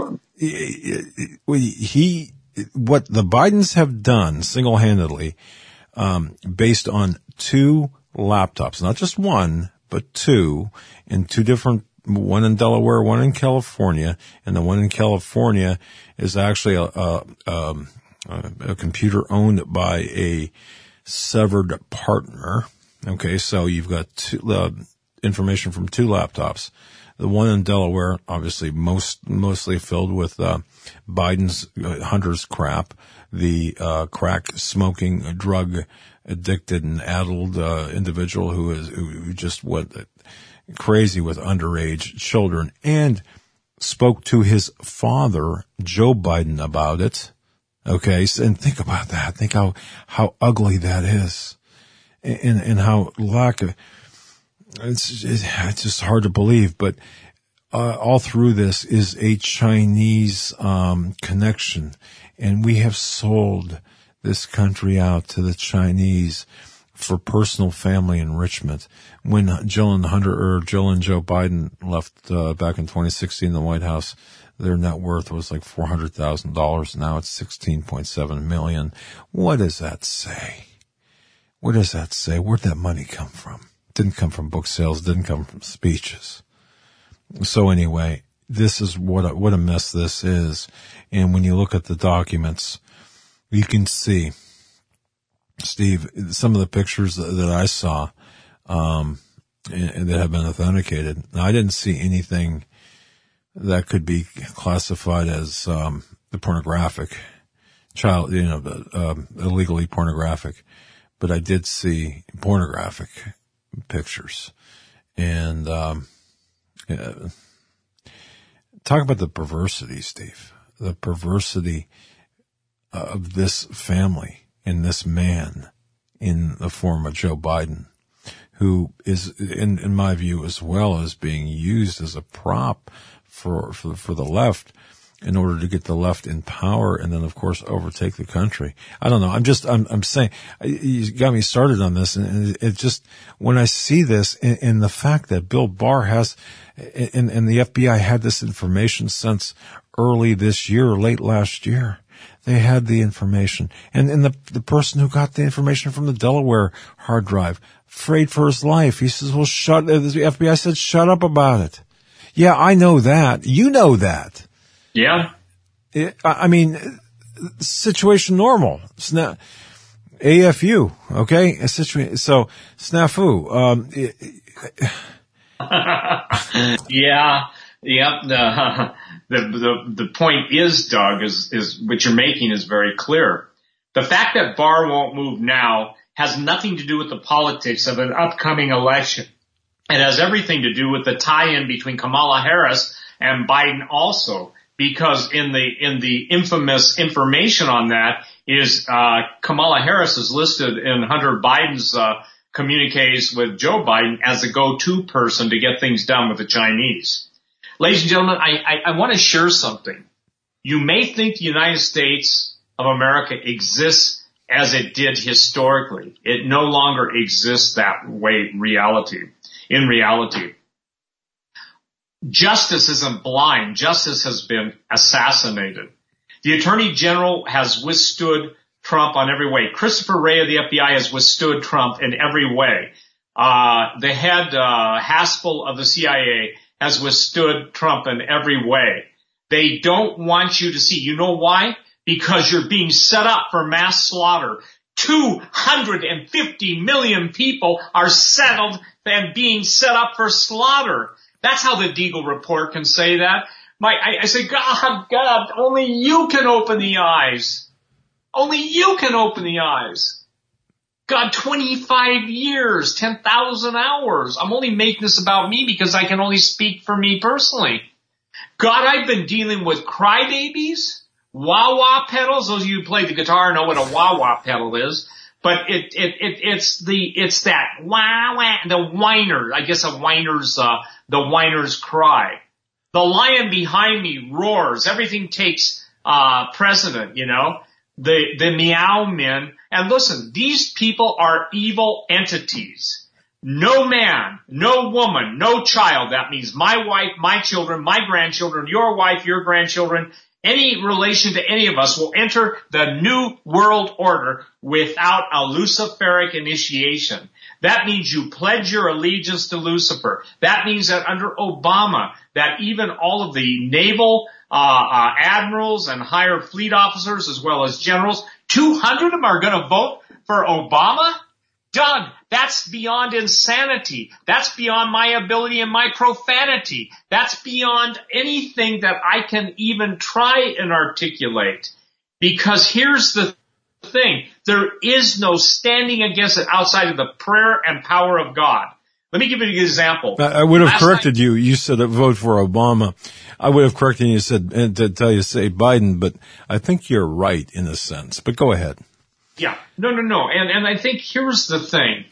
the Bidens have done single-handedly, based on two laptops, not just one, but two, in two different, one in Delaware, one in California, and the one in California is actually a computer owned by a severed partner. Okay, so you've got information from two laptops. The one in Delaware, obviously mostly filled with Biden's Hunter's crap, the crack smoking, drug addicted and addled individual who just went crazy with underage children, and spoke to his father, Joe Biden, about it. Okay, and think about that. Think how ugly that is, and how it's just hard to believe. But all through this is a Chinese connection, and we have sold this country out to the Chinese for personal family enrichment. When Jill and Joe Biden left back in 2016 in the White House, their net worth was like $400,000. Now it's $16.7 million. What does that say? Where'd that money come from? It didn't come from book sales. It didn't come from speeches. So anyway, this is what a mess this is. And when you look at the documents, you can see, Steve, some of the pictures that I saw, and that have been authenticated. Now, I didn't see anything that could be classified as the pornographic, illegally pornographic, but I did see pornographic pictures. And talk about the perversity, Steve. The perversity of this family and this man in the form of Joe Biden, who is, in my view, as well as being used as a prop for the left, in order to get the left in power and then, of course, overtake the country. I don't know. I'm saying, you got me started on this, and it just, when I see this and the fact that Bill Barr has, and the FBI had this information since early this year, late last year. They had the information. And the person who got the information from the Delaware hard drive, afraid for his life. He says, well, the FBI said, shut up about it. Yeah, I know that. You know that. Yeah. I mean, situation normal. It's not AFU, okay? So, snafu. Yeah. The point is, Doug, is what you're making is very clear. The fact that Barr won't move now has nothing to do with the politics of an upcoming election. It has everything to do with the tie-in between Kamala Harris and Biden also, because in the infamous information on that is Kamala Harris is listed in Hunter Biden's communiques with Joe Biden as a go-to person to get things done with the Chinese. Ladies and gentlemen, I want to share something. You may think the United States of America exists as it did historically. It no longer exists that way in reality. Justice isn't blind. Justice has been assassinated. The Attorney General has withstood Trump on every way. Christopher Wray of the FBI has withstood Trump in every way. The head, Haspel of the CIA has withstood Trump in every way. They don't want you to see. You know why? Because you're being set up for mass slaughter. 250 million people are settled and being set up for slaughter. That's how the Deagle report can say that. I say, God, only you can open the eyes. Only you can open the eyes. God, 25 years, 10,000 hours. I'm only making this about me because I can only speak for me personally. God, I've been dealing with crybabies, wah-wah pedals. Those of you who play the guitar know what a wah-wah pedal is. But it's that wah-wah, the whiner, I guess the whiner's cry. The lion behind me roars. Everything takes, precedent, you know. The meow men. And listen, these people are evil entities. No man, no woman, no child, that means my wife, my children, my grandchildren, your wife, your grandchildren, any relation to any of us will enter the new world order without a Luciferic initiation. That means you pledge your allegiance to Lucifer. That means that under Obama, that even all of the naval admirals and higher fleet officers as well as generals, 200 of them are going to vote for Obama? Doug, that's beyond insanity. That's beyond my ability and my profanity. That's beyond anything that I can even try and articulate. Because here's the thing. There is no standing against it outside of the prayer and power of God. Let me give you an example. I would have corrected you. You said vote for Obama. I would have corrected you and said, and to tell you, say Biden, but I think you're right in a sense. But go ahead. Yeah. No. And I think here's the thing.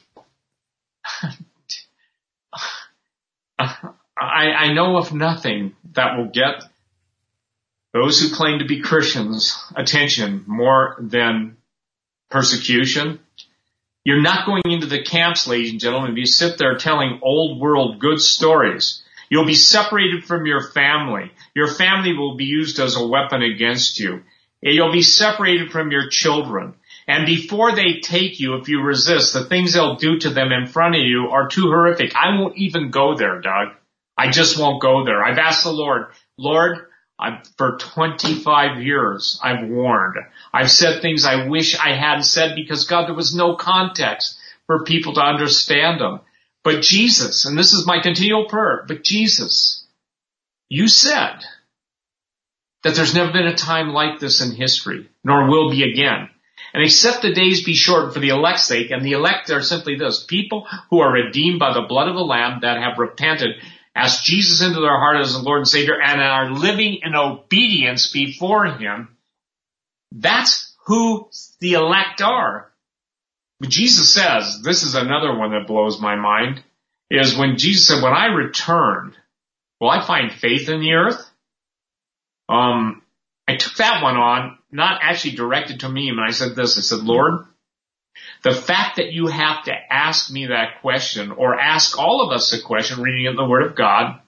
I know of nothing that will get those who claim to be Christians attention more than persecution. You're not going into the camps, ladies and gentlemen, if you sit there telling old world good stories. You'll be separated from your family. Your family will be used as a weapon against you. You'll be separated from your children. And before they take you, if you resist, the things they'll do to them in front of you are too horrific. I won't even go there, Doug. I just won't go there. I've asked the Lord, for 25 years, I've warned. I've said things I wish I hadn't said because, God, there was no context for people to understand them. But Jesus, and this is my continual prayer, but Jesus, you said that there's never been a time like this in history, nor will be again. And except the days be short for the elect's sake, and the elect are simply this, people who are redeemed by the blood of the Lamb that have repented, asked Jesus into their heart as the Lord and Savior, and are living in obedience before Him. That's who the elect are. But Jesus says, this is another one that blows my mind, is when Jesus said, when I returned, will I find faith in the earth? I took that one on, not actually directed to me, and I said this, I said, Lord, the fact that you have to ask me that question, or ask all of us a question reading in the Word of God,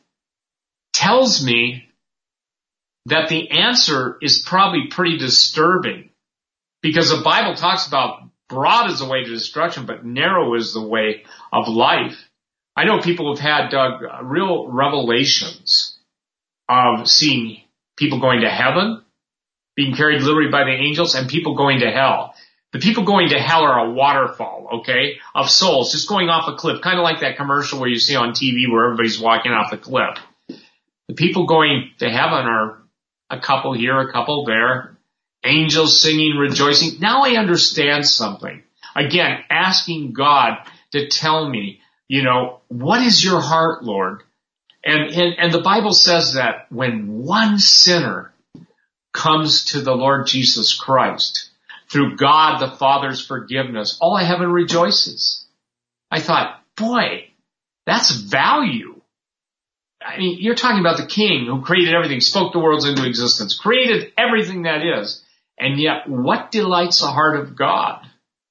tells me that the answer is probably pretty disturbing, because the Bible talks about broad is the way to destruction, but narrow is the way of life. I know people have had, Doug, real revelations of seeing people going to heaven, being carried literally by the angels, and people going to hell. The people going to hell are a waterfall, okay, of souls just going off a cliff, kind of like that commercial where you see on TV where everybody's walking off the cliff. The people going to heaven are a couple here, a couple there, angels singing, rejoicing. Now I understand something. Again, asking God to tell me, what is your heart, Lord? And the Bible says that when one sinner comes to the Lord Jesus Christ, through God the Father's forgiveness, all of heaven rejoices. I thought, boy, that's value. I mean, you're talking about the King who created everything, spoke the worlds into existence, created everything that is. And yet, what delights the heart of God?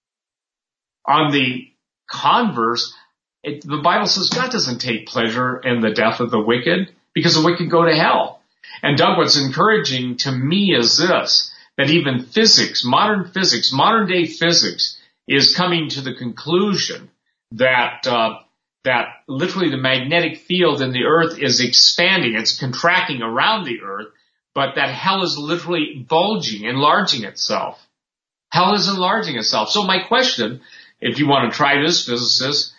On the converse, the Bible says God doesn't take pleasure in the death of the wicked, because the wicked go to hell. And Doug, what's encouraging to me is this, that even physics, modern day physics, is coming to the conclusion that literally the magnetic field in the earth is expanding. It's contracting around the earth, but that hell is literally bulging, enlarging itself. Hell is enlarging itself. So my question, if you want to try this, physicists,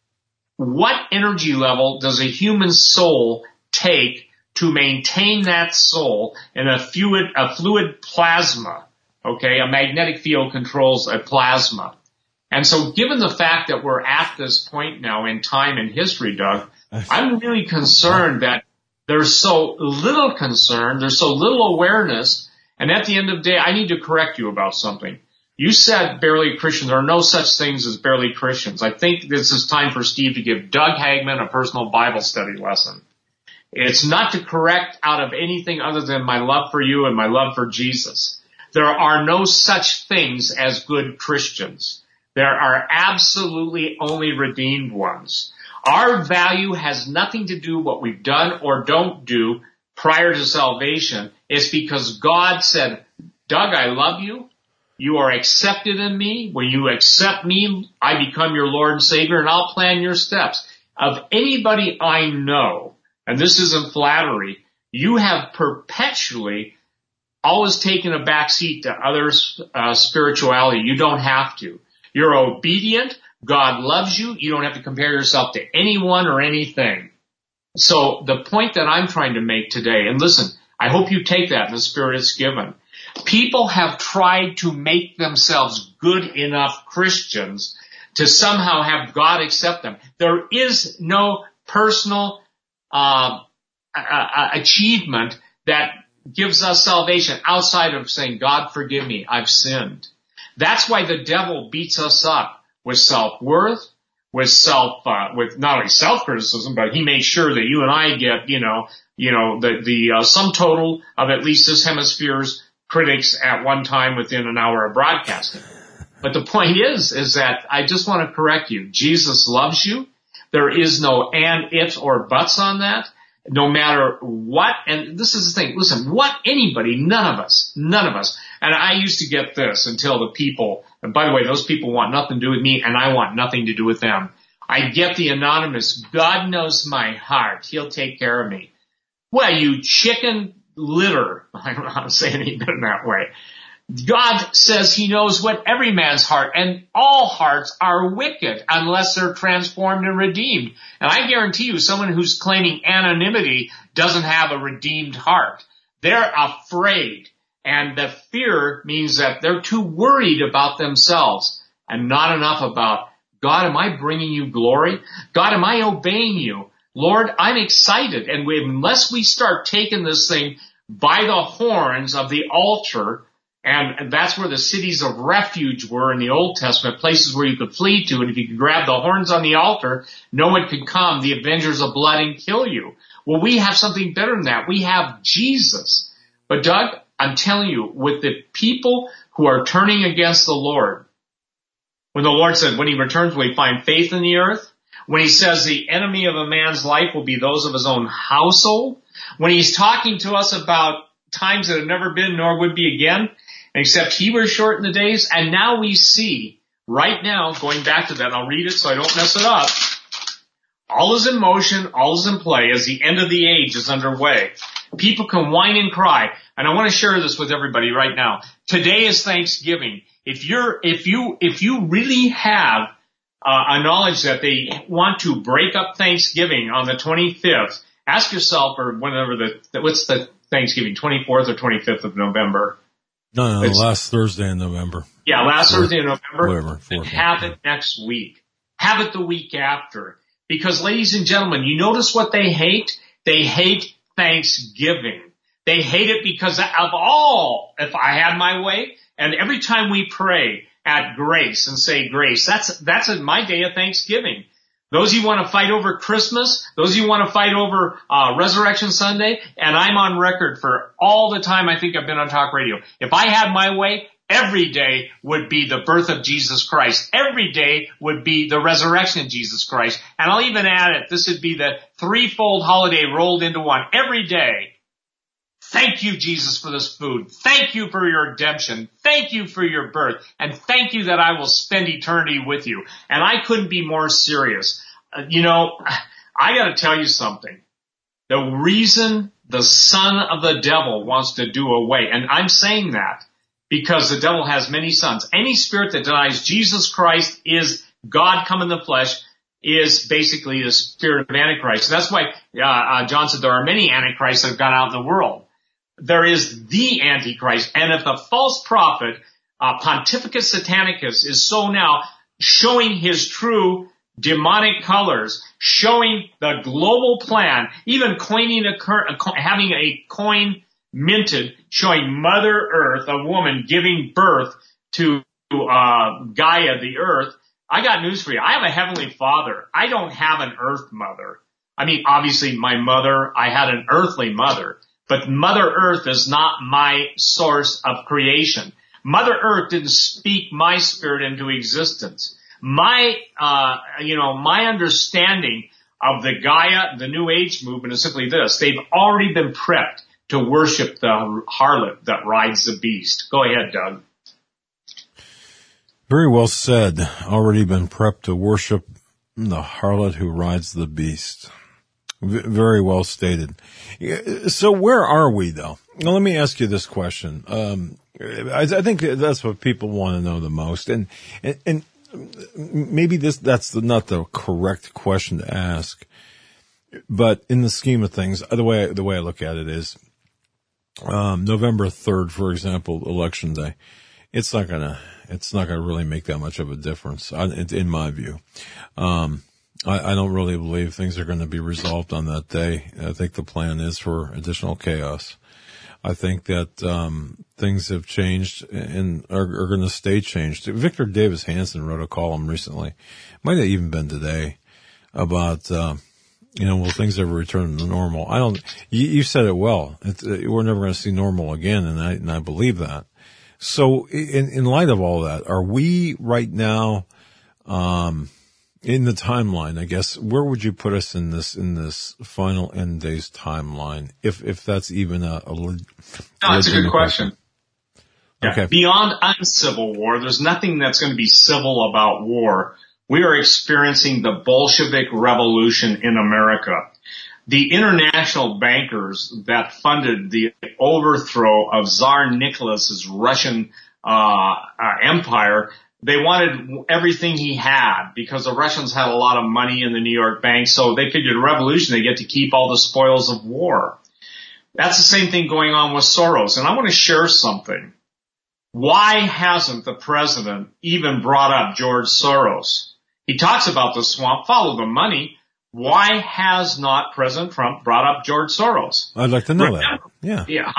what energy level does a human soul take to maintain that soul in a fluid plasma? Okay, a magnetic field controls a plasma. And so given the fact that we're at this point now in time and history, Doug, I'm really concerned that there's so little concern, there's so little awareness, and at the end of the day, I need to correct you about something. You said barely Christians. There are no such things as barely Christians. I think this is time for Steve to give Doug Hagman a personal Bible study lesson. It's not to correct out of anything other than my love for you and my love for Jesus. There are no such things as good Christians. There are absolutely only redeemed ones. Our value has nothing to do with what we've done or don't do prior to salvation. It's because God said, Doug, I love you. You are accepted in me. When you accept me, I become your Lord and Savior, and I'll plan your steps. Of anybody I know, and this isn't flattery, you have perpetually always taken a back seat to others' spirituality. You don't have to. You're obedient. God loves you. You don't have to compare yourself to anyone or anything. So the point that I'm trying to make today, and listen, I hope you take that in the spirit it's given. People have tried to make themselves good enough Christians to somehow have God accept them. There is no personal achievement that gives us salvation outside of saying, God, forgive me, I've sinned. That's why the devil beats us up with self-worth, with not only self-criticism, but he makes sure that you and I get, the sum total of at least this hemisphere's critics at one time within an hour of broadcasting. But the point is that I just want to correct you. Jesus loves you. There is no and, ifs, or buts on that. No matter what, and this is the thing, listen, none of us, and I used to get this until the people, and by the way, those people want nothing to do with me, and I want nothing to do with them. I get the anonymous, God knows my heart, he'll take care of me. Well, you chicken litter, I don't know how to say anything in that way. God says he knows what every man's heart, and all hearts are wicked unless they're transformed and redeemed. And I guarantee you, someone who's claiming anonymity doesn't have a redeemed heart. They're afraid, and the fear means that they're too worried about themselves and not enough about, God, am I bringing you glory? God, am I obeying you? Lord, I'm excited, and unless we start taking this thing by the horns of the altar, and that's where the cities of refuge were in the Old Testament, places where you could flee to. And if you could grab the horns on the altar, no one could come, the avengers of blood, and kill you. Well, we have something better than that. We have Jesus. But Doug, I'm telling you, with the people who are turning against the Lord, when the Lord said, when he returns, will he find faith in the earth? When he says the enemy of a man's life will be those of his own household? When he's talking to us about times that have never been nor would be again, except he will shorten the days. And now we see, right now, going back to that, I'll read it so I don't mess it up. All is in motion, all is in play as the end of the age is underway. People can whine and cry. And I want to share this with everybody right now. Today is Thanksgiving. If you really have a knowledge that they want to break up Thanksgiving on the 25th, ask yourself, or whenever what's the Thanksgiving, 24th or 25th of November? No, last Thursday in November. Yeah, last Thursday in November. Whatever. And have it next week. Have it the week after. Because, ladies and gentlemen, you notice what they hate? They hate Thanksgiving. They hate it because of all, if I had my way, and every time we pray at grace and say grace, that's my day of Thanksgiving. Those of you want to fight over Christmas, those of you want to fight over Resurrection Sunday, and I'm on record for all the time I think I've been on talk radio. If I had my way, every day would be the birth of Jesus Christ. Every day would be the resurrection of Jesus Christ. And I'll even add it, this would be the threefold holiday rolled into one. Every day. Thank you, Jesus, for this food. Thank you for your redemption. Thank you for your birth. And thank you that I will spend eternity with you. And I couldn't be more serious. I got to tell you something. The reason the son of the devil wants to do away, and I'm saying that because the devil has many sons. Any spirit that denies Jesus Christ is God come in the flesh is basically the spirit of Antichrist. So that's why John said there are many Antichrists that have gone out in the world. There is the Antichrist. And if the false prophet, Pontificus Satanicus, is so now showing his true demonic colors, showing the global plan, even coining having a coin minted, showing Mother Earth, a woman giving birth to Gaia, the earth. I got news for you. I have a heavenly father. I don't have an earth mother. I mean, obviously my mother, I had an earthly mother. But Mother Earth is not my source of creation. Mother Earth didn't speak my spirit into existence. My understanding of the Gaia, the New Age movement is simply this. They've already been prepped to worship the harlot that rides the beast. Go ahead, Doug. Very well said. Already been prepped to worship the harlot who rides the beast. Very well stated. So where are we, though? Now, let me ask you this question. I think that's what people want to know the most, and maybe that's not the correct question to ask. But in the scheme of things, the way I look at it is, November 3rd, for example, Election Day. It's not gonna really make that much of a difference, in my view. I don't really believe things are going to be resolved on that day. I think the plan is for additional chaos. I think that things have changed and are going to stay changed. Victor Davis Hanson wrote a column recently, might have even been today, about will things ever return to normal? You said it well. We're never going to see normal again, and I believe that. So in light of all that, are we right now in the timeline, I guess, where would you put us in this final end days timeline? If that's even a that's a good question. Yeah. Okay. Beyond uncivil war, there's nothing that's going to be civil about war. We are experiencing the Bolshevik Revolution in America. The international bankers that funded the overthrow of Tsar Nicholas's Russian empire, they wanted everything he had because the Russians had a lot of money in the New York bank. So they figured revolution, they get to keep all the spoils of war. That's the same thing going on with Soros. And I want to share something. Why hasn't the president even brought up George Soros? He talks about the swamp, follow the money. Why has not President Trump brought up George Soros? I'd like to know that. Yeah. Yeah.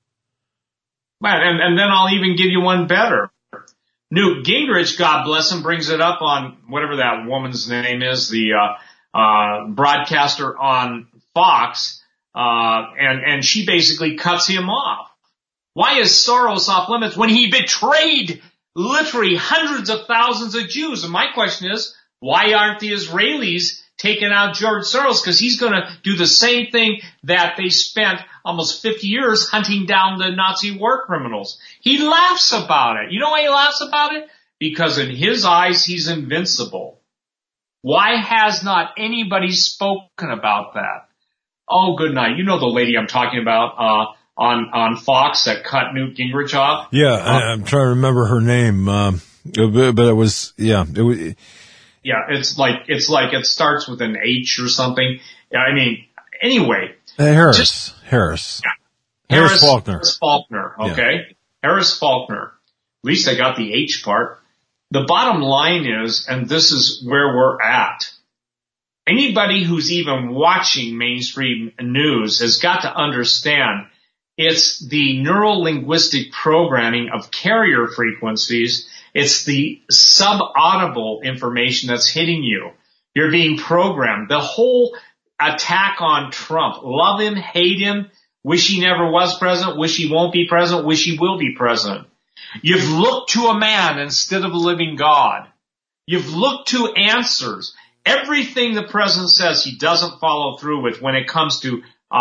And then I'll even give you one better. Newt Gingrich, God bless him, brings it up on whatever that woman's name is, the broadcaster on Fox, and she basically cuts him off. Why is Soros off limits when he betrayed literally hundreds of thousands of Jews? And my question is, why aren't the Israelis taking out George Soros? Because he's going to do the same thing that they spent almost 50 years hunting down the Nazi war criminals. He laughs about it. You know why he laughs about it? Because in his eyes, he's invincible. Why has not anybody spoken about that? Oh, good night. You know the lady I'm talking about, on Fox that cut Newt Gingrich off? Yeah, I'm trying to remember her name. But it was, yeah. Yeah, it's like it starts with an H or something. I mean, anyway. Harris Faulkner. Harris Faulkner, okay? Yeah. Harris Faulkner. At least I got the H part. The bottom line is, and this is where we're at, anybody who's even watching mainstream news has got to understand it's the neuro-linguistic programming of carrier frequencies. It's the sub-audible information that's hitting you. You're being programmed. The whole attack on Trump, love him, hate him, wish he never was president, wish he won't be president, wish he will be president. You've looked to a man instead of a living God. You've looked to answers. Everything the president says he doesn't follow through with when it comes to,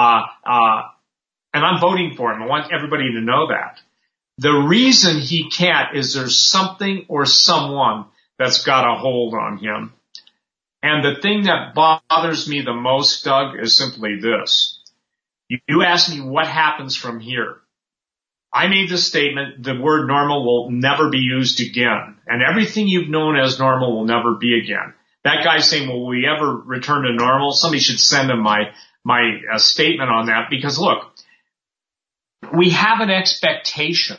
and I'm voting for him. I want everybody to know that. The reason he can't is there's something or someone that's got a hold on him. And the thing that bothers me the most, Doug, is simply this. You asked me what happens from here. I made the statement, the word normal will never be used again. And everything you've known as normal will never be again. That guy's saying, will we ever return to normal? Somebody should send him my statement on that, because look, we have an expectation.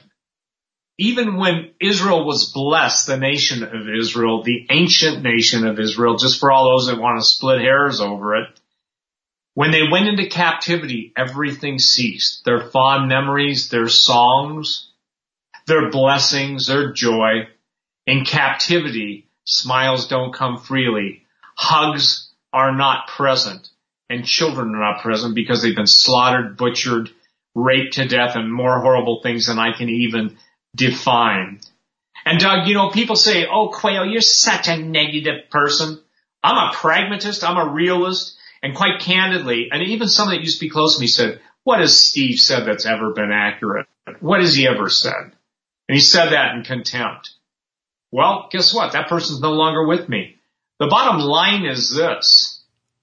Even when Israel was blessed, the nation of Israel, the ancient nation of Israel, just for all those that want to split hairs over it, when they went into captivity, everything ceased. Their fond memories, their songs, their blessings, their joy. In captivity, smiles don't come freely. Hugs are not present. And children are not present because they've been slaughtered, butchered, raped to death, and more horrible things than I can even define. And Doug, people say, oh, Quayle, you're such a negative person. I'm a pragmatist. I'm a realist. And quite candidly, and even someone that used to be close to me said, what has Steve said that's ever been accurate? What has he ever said? And he said that in contempt. Well, guess what? That person's no longer with me. The bottom line is this,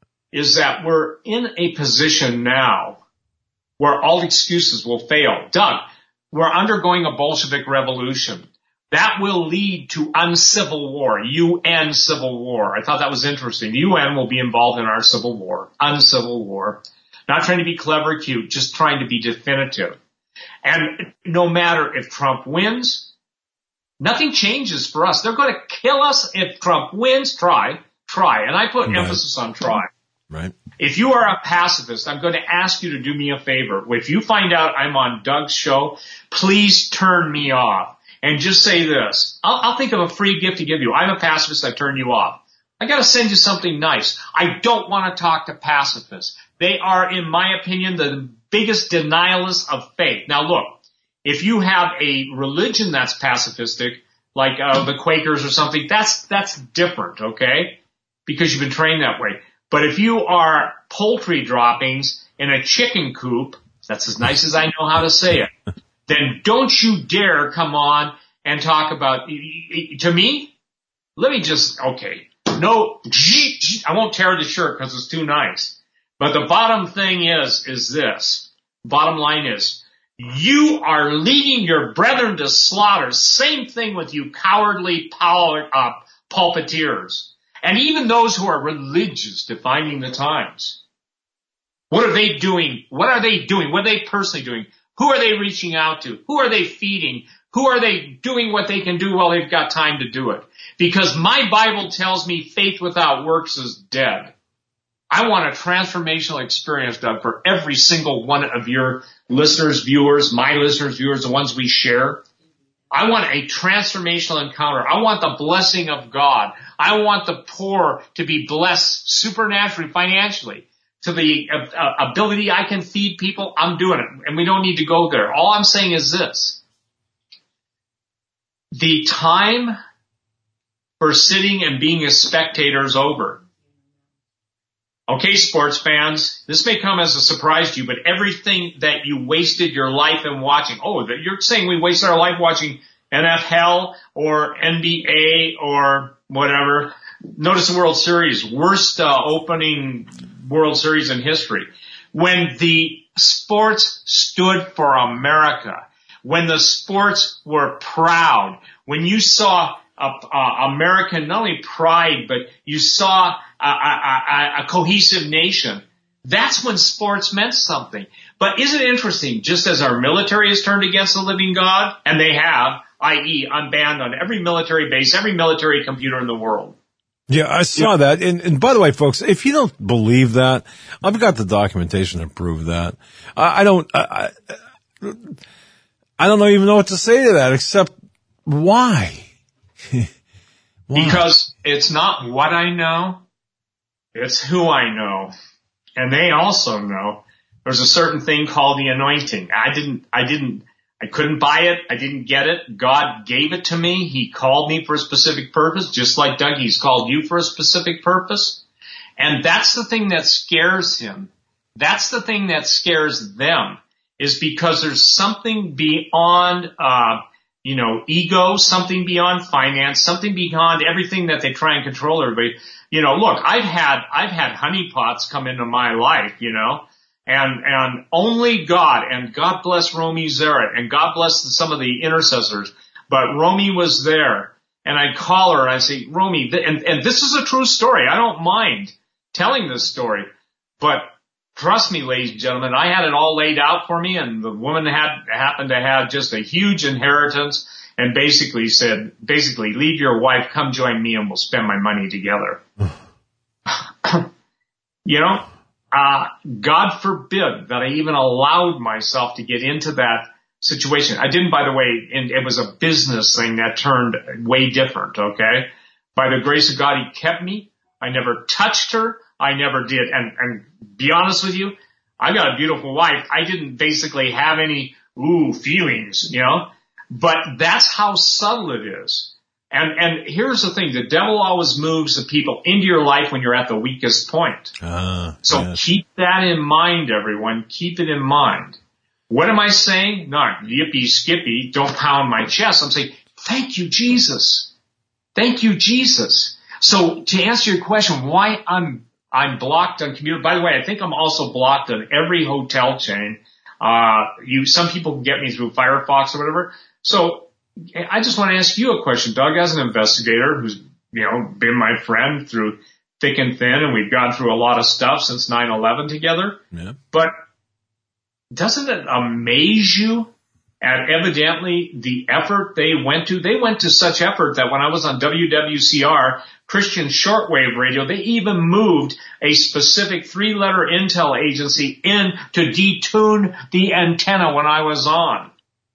is that we're in a position now where all excuses will fail. Doug, we're undergoing a Bolshevik revolution. That will lead to uncivil war, UN civil war. I thought that was interesting. The UN will be involved in our civil war, uncivil war. Not trying to be clever, cute, just trying to be definitive. And no matter if Trump wins, nothing changes for us. They're going to kill us if Trump wins. Try. And I put emphasis on try. Right. If you are a pacifist, I'm going to ask you to do me a favor. If you find out I'm on Doug's show, please turn me off. And just say this. I'll think of a free gift to give you. I'm a pacifist. I turn you off. I got to send you something nice. I don't want to talk to pacifists. They are, in my opinion, the biggest denialists of faith. Now, look, if you have a religion that's pacifistic, like the Quakers or something, that's different, okay? Because you've been trained that way. But if you are poultry droppings in a chicken coop, that's as nice as I know how to say it, then don't you dare come on and talk about, to me, let me just, okay, no, I won't tear the shirt because it's too nice. But the bottom thing is this, bottom line is, you are leading your brethren to slaughter. Same thing with you cowardly pulpiteers. And even those who are religious, defining the times. What are they doing? What are they doing? What are they personally doing? Who are they reaching out to? Who are they feeding? Who are they doing what they can do while they've got time to do it? Because my Bible tells me faith without works is dead. I want a transformational experience, Doug, for every single one of your listeners, viewers, my listeners, viewers, the ones we share. I want a transformational encounter. I want the blessing of God. I want the poor to be blessed supernaturally, financially. to the ability I can feed people, I'm doing it. And we don't need to go there. All I'm saying is this. The time for sitting and being a spectator is over. Okay, sports fans, this may come as a surprise to you, but everything that you wasted your life in watching, you're saying we wasted our life watching NFL or NBA or whatever. Notice the World Series, worst opening World Series in history. When the sports stood for America, when the sports were proud, when you saw American, not only pride, but you saw a cohesive nation, that's when sports meant something. But isn't it interesting, just as our military has turned against the living God, and they have, i.e. unbanned on every military base, every military computer in the world. Yeah, I saw that. And by the way, folks, if you don't believe that, I've got the documentation to prove that. I don't even know what to say to that, except why? Why? Because it's not what I know, it's who I know. And they also know there's a certain thing called the anointing. I couldn't buy it. I didn't get it. God gave it to me. He called me for a specific purpose, just like Doug, he's called you for a specific purpose. And that's the thing that scares him. That's the thing that scares them, is because there's something beyond, ego, something beyond finance, something beyond everything that they try and control everybody. Look, I've had honeypots come into my life, and only God, and God bless Romy Zarrett, and God bless some of the intercessors, but Romy was there, and I'd call her and I'd say, Romy, and this is a true story. I don't mind telling this story, but trust me, ladies and gentlemen, I had it all laid out for me, and the woman happened to have just a huge inheritance, and basically said, leave your wife, come join me, and we'll spend my money together. God forbid that I even allowed myself to get into that situation. I didn't, by the way, and it was a business thing that turned way different, okay? By the grace of God, he kept me. I never touched her. I never did. And be honest with you, I got a beautiful wife. I didn't basically have any, feelings, but that's how subtle it is. And here's the thing, the devil always moves the people into your life when you're at the weakest point. Keep that in mind, everyone. Keep it in mind. What am I saying? Not yippee skippy, don't pound my chest. I'm saying, thank you, Jesus. Thank you, Jesus. So to answer your question, why I'm blocked on computer. By the way, I think I'm also blocked on every hotel chain. Some people can get me through Firefox or whatever. So I just want to ask you a question, Doug, as an investigator who's, been my friend through thick and thin, and we've gone through a lot of stuff since 9/11 together. Yeah. But doesn't it amaze you at evidently the effort they went to? They went to such effort that when I was on WWCR, Christian shortwave radio, they even moved a specific 3-letter intel agency in to detune the antenna when I was on.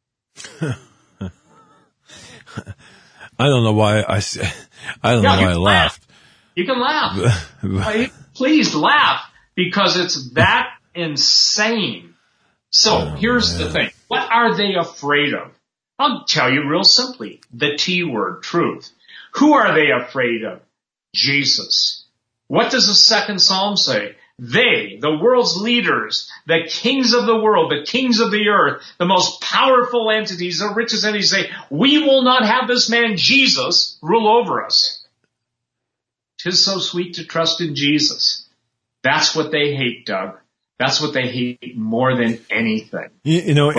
I don't know why I laughed. You can laugh. Please laugh, because it's that insane. So here's the thing. What are they afraid of? I'll tell you real simply. The T word, truth. Who are they afraid of? Jesus. What does the second Psalm say? They, the world's leaders, the kings of the world, the kings of the earth, the most powerful entities, the richest entities say, we will not have this man Jesus rule over us. 'Tis so sweet to trust in Jesus. That's what they hate, Doug. That's what they hate more than anything. Go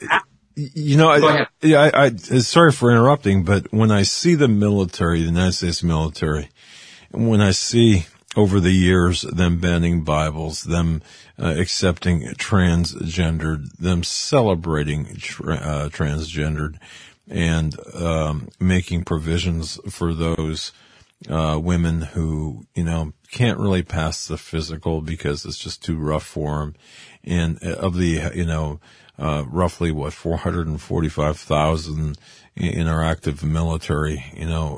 ahead. Sorry for interrupting, but when I see the military, the United States military, and when I see over the years them banning Bibles, them accepting transgendered, them celebrating transgendered, and making provisions for those women who, can't really pass the physical because it's just too rough for them. And of the, roughly 445,000 in our active military,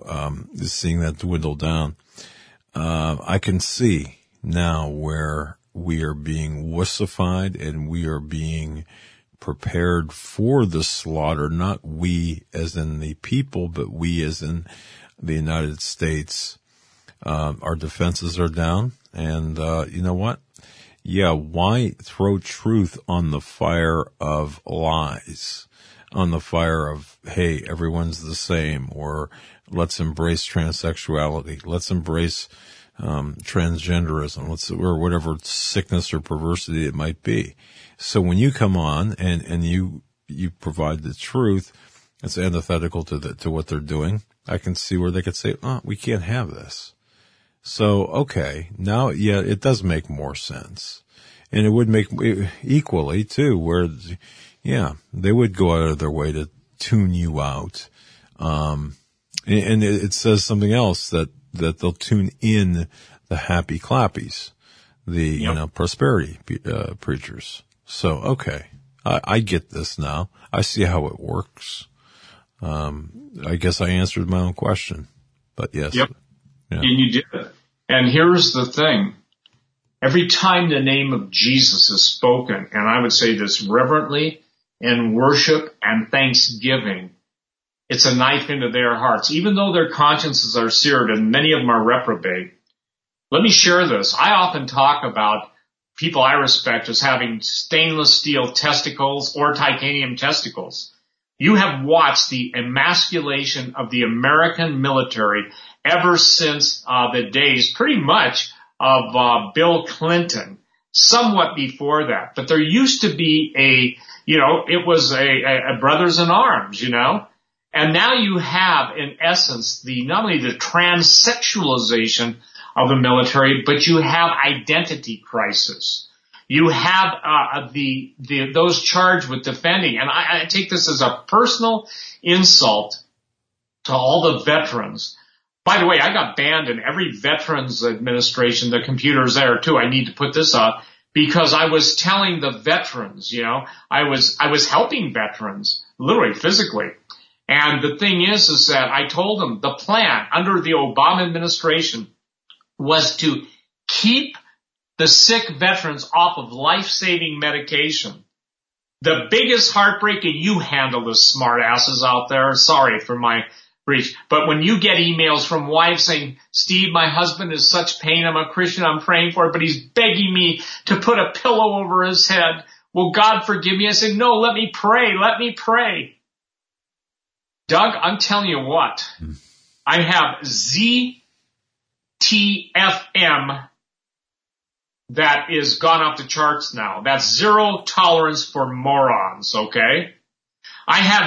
seeing that dwindle down. I can see now where we are being wussified and we are being prepared for the slaughter, not we as in the people, but we as in the United States. Our defenses are down, and you know what? Yeah, why throw truth on the fire of lies, on the fire of, hey, everyone's the same, or let's embrace transsexuality, let's embrace transgenderism, or whatever sickness or perversity it might be. So when you come on and you provide the truth, it's antithetical to what they're doing. I can see where they could say, we can't have this. So, okay, now, yeah, it does make more sense. And it would make equally, too, where, yeah, they would go out of their way to tune you out. And it says something else that they'll tune in the happy clappies, the, prosperity preachers. So, okay, I get this now. I see how it works. I guess I answered my own question, but yes. Yep. Yeah. And you did. And here's the thing. Every time the name of Jesus is spoken, and I would say this reverently, in worship and thanksgiving, it's a knife into their hearts. Even though their consciences are seared and many of them are reprobate. Let me share this. I often talk about people I respect as having stainless steel testicles or titanium testicles. You have watched the emasculation of the American military ever since the days pretty much of Bill Clinton, somewhat before that. But there used to be it was a brothers in arms, And now you have, in essence, not only the transsexualization of the military, but you have identity crisis. You have those charged with defending, and I take this as a personal insult to all the veterans. By the way, I got banned in every veterans administration. The computer's there too. I need to put this up because I was telling the veterans, I was helping veterans, literally physically. And the thing is that I told them the plan under the Obama administration was to keep the sick veterans off of life-saving medication. The biggest heartbreak, and you handle the smart asses out there, sorry for my breach, but when you get emails from wives saying, Steve, my husband is such pain, I'm a Christian, I'm praying for it, but he's begging me to put a pillow over his head. Will God forgive me? I said, no, let me pray. Doug, I'm telling you what, I have ZTFM that is gone off the charts now. That's zero tolerance for morons, okay? I have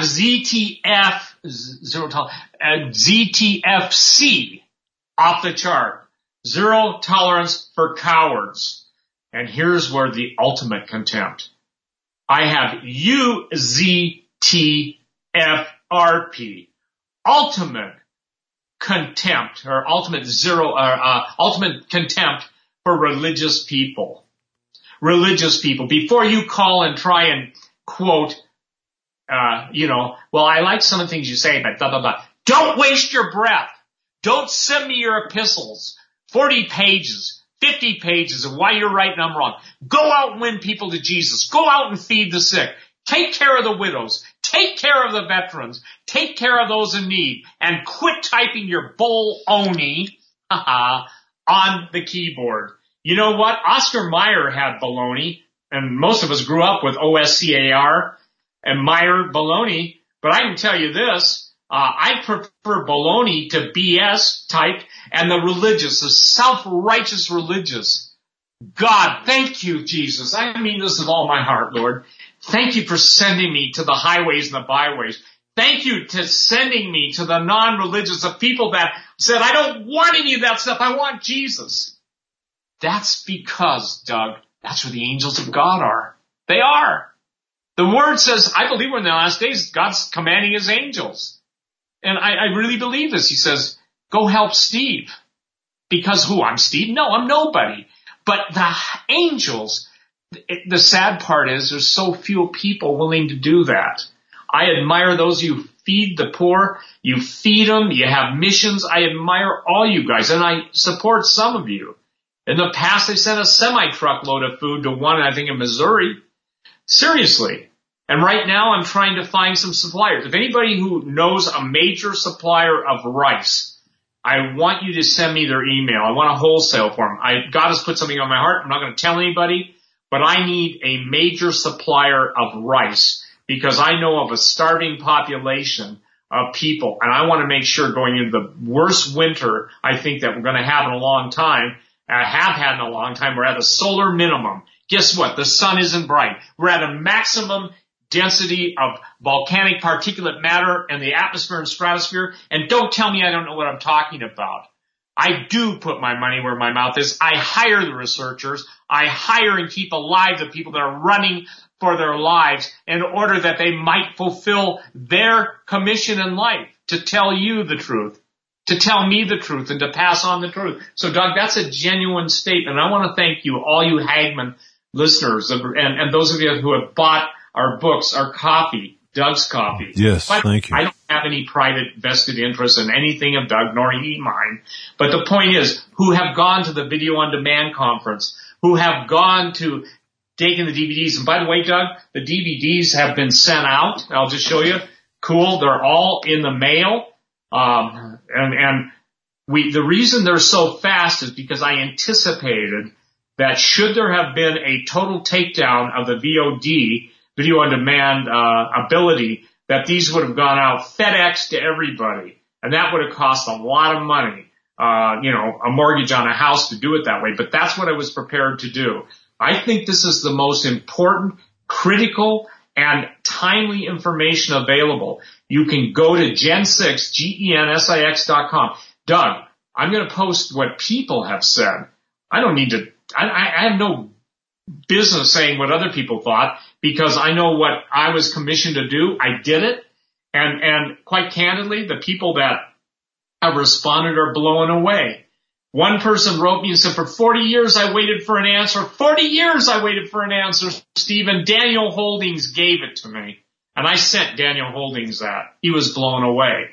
ZTFC off the chart. Zero tolerance for cowards. And here's where the ultimate contempt. I have UZTFRP. Ultimate contempt or ultimate contempt for religious people. Religious people. Before you call and try and quote, well, I like some of the things you say, but blah, blah, blah. Don't waste your breath. Don't send me your epistles. 40 pages, 50 pages of why you're right and I'm wrong. Go out and win people to Jesus. Go out and feed the sick. Take care of the widows. Take care of the veterans. Take care of those in need. And quit typing your bull-oni on the keyboard. You know what? Oscar Mayer had baloney, and most of us grew up with OSCAR and Meyer baloney. But I can tell you this, I prefer baloney to BS type and the religious, the self-righteous religious. God, thank you, Jesus. I mean this with all my heart, Lord. Thank you for sending me to the highways and the byways. Thank you to sending me to the non-religious, the people that said, I don't want any of that stuff. I want Jesus. That's because, Doug, that's where the angels of God are. They are. The word says, I believe we're in the last days, God's commanding his angels. And I really believe this. He says, go help Steve. Because who? I'm Steve? No, I'm nobody. But the angels, the sad part is there's so few people willing to do that. I admire those who feed the poor. You feed them. You have missions. I admire all you guys. And I support some of you. In the past, they sent a semi-truckload of food to one, I think, in Missouri. Seriously. And right now, I'm trying to find some suppliers. If anybody who knows a major supplier of rice, I want you to send me their email. I want a wholesale for them. God has put something on my heart. I'm not going to tell anybody, but I need a major supplier of rice because I know of a starving population of people, and I want to make sure going into the worst winter I think that we're going to have in a long time, have had in a long time, we're at a solar minimum. Guess what? The sun isn't bright. We're at a maximum density of volcanic particulate matter in the atmosphere and stratosphere, and don't tell me I don't know what I'm talking about. I do put my money where my mouth is. I hire the researchers. I hire and keep alive the people that are running for their lives in order that they might fulfill their commission in life to tell you the truth, to tell me the truth, and to pass on the truth. So, Doug, that's a genuine statement. I want to thank you, all you Hagmann listeners, and those of you who have bought our books, our coffee, Doug's Coffee. Yes, thank you. I don't have any private vested interest in anything of Doug, nor he mine. But the point is, who have gone to the Video on Demand conference, who have gone to taking the DVDs. And by the way, Doug, the DVDs have been sent out. I'll just show you. Cool. They're all in the mail. The reason they're so fast is because I anticipated that should there have been a total takedown of the VOD, Video on Demand, ability, that these would have gone out FedEx to everybody. And that would have cost a lot of money, a mortgage on a house to do it that way. But that's what I was prepared to do. I think this is the most important, critical, and timely information available. You can go to Gen6, GENSIX.com. Doug, I'm going to post what people have said. I don't need to, I have no business saying what other people thought because I know what I was commissioned to do. I did it. And quite candidly, the people that have responded are blown away. One person wrote me and said, for 40 years I waited for an answer. 40 years I waited for an answer, Stephen. Daniel Holdings gave it to me. And I sent Daniel Holdings that. He was blown away.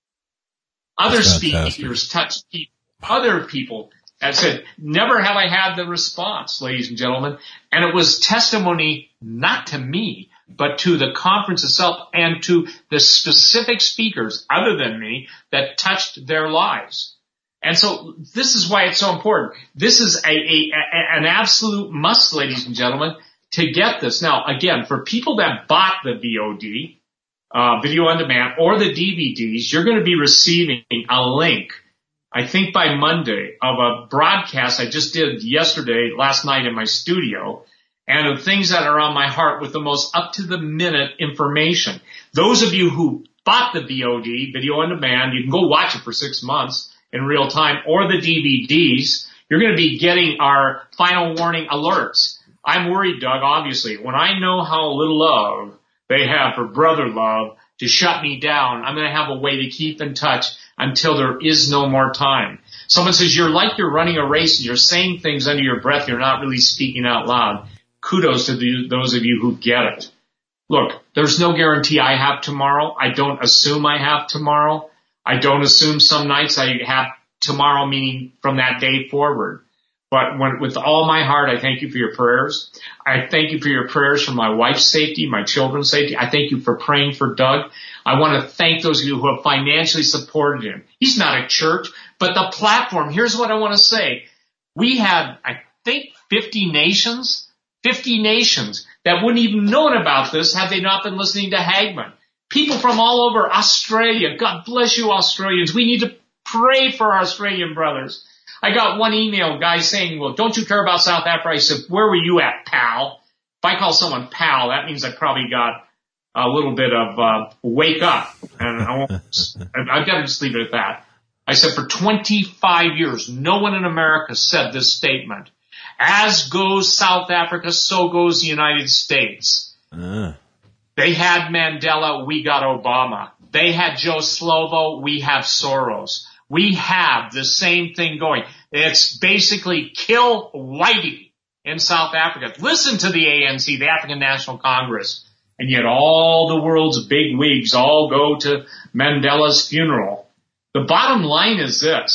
Other speakers touched people. Other people have said, never have I had the response, ladies and gentlemen. And it was testimony not to me, but to the conference itself and to the specific speakers other than me that touched their lives. And so this is why it's so important. This is an absolute must, ladies and gentlemen, to get this. Now, again, for people that bought the VOD, Video on Demand, or the DVDs, you're going to be receiving a link, I think by Monday, of a broadcast I just did last night in my studio, and of things that are on my heart with the most up-to-the-minute information. Those of you who bought the VOD, Video on Demand, you can go watch it for 6 months in real time, or the DVDs, you're going to be getting our final warning alerts. I'm worried, Doug, obviously. When I know how little love they have for brother love to shut me down, I'm going to have a way to keep in touch until there is no more time. Someone says, you're running a race and you're saying things under your breath, you're not really speaking out loud. Kudos to those of you who get it. Look, there's no guarantee I have tomorrow. I don't assume I have tomorrow. I don't assume some nights I have tomorrow, meaning from that day forward. But with all my heart, I thank you for your prayers. I thank you for your prayers for my wife's safety, my children's safety. I thank you for praying for Doug. I want to thank those of you who have financially supported him. He's not a church, but the platform, here's what I want to say. We had, I think, 50 nations that wouldn't even known about this had they not been listening to Hagmann. People from all over Australia. God bless you, Australians. We need to pray for our Australian brothers. I got one email guy saying, well, don't you care about South Africa? I said, where were you at, pal? If I call someone pal, that means I probably got a little bit of wake up. And I've got to just leave it at that. I said, for 25 years, no one in America said this statement. As goes South Africa, so goes the United States. They had Mandela, we got Obama. They had Joe Slovo, we have Soros. We have the same thing going. It's basically kill Whitey in South Africa. Listen to the ANC, the African National Congress. And yet all the world's big wigs all go to Mandela's funeral. The bottom line is this.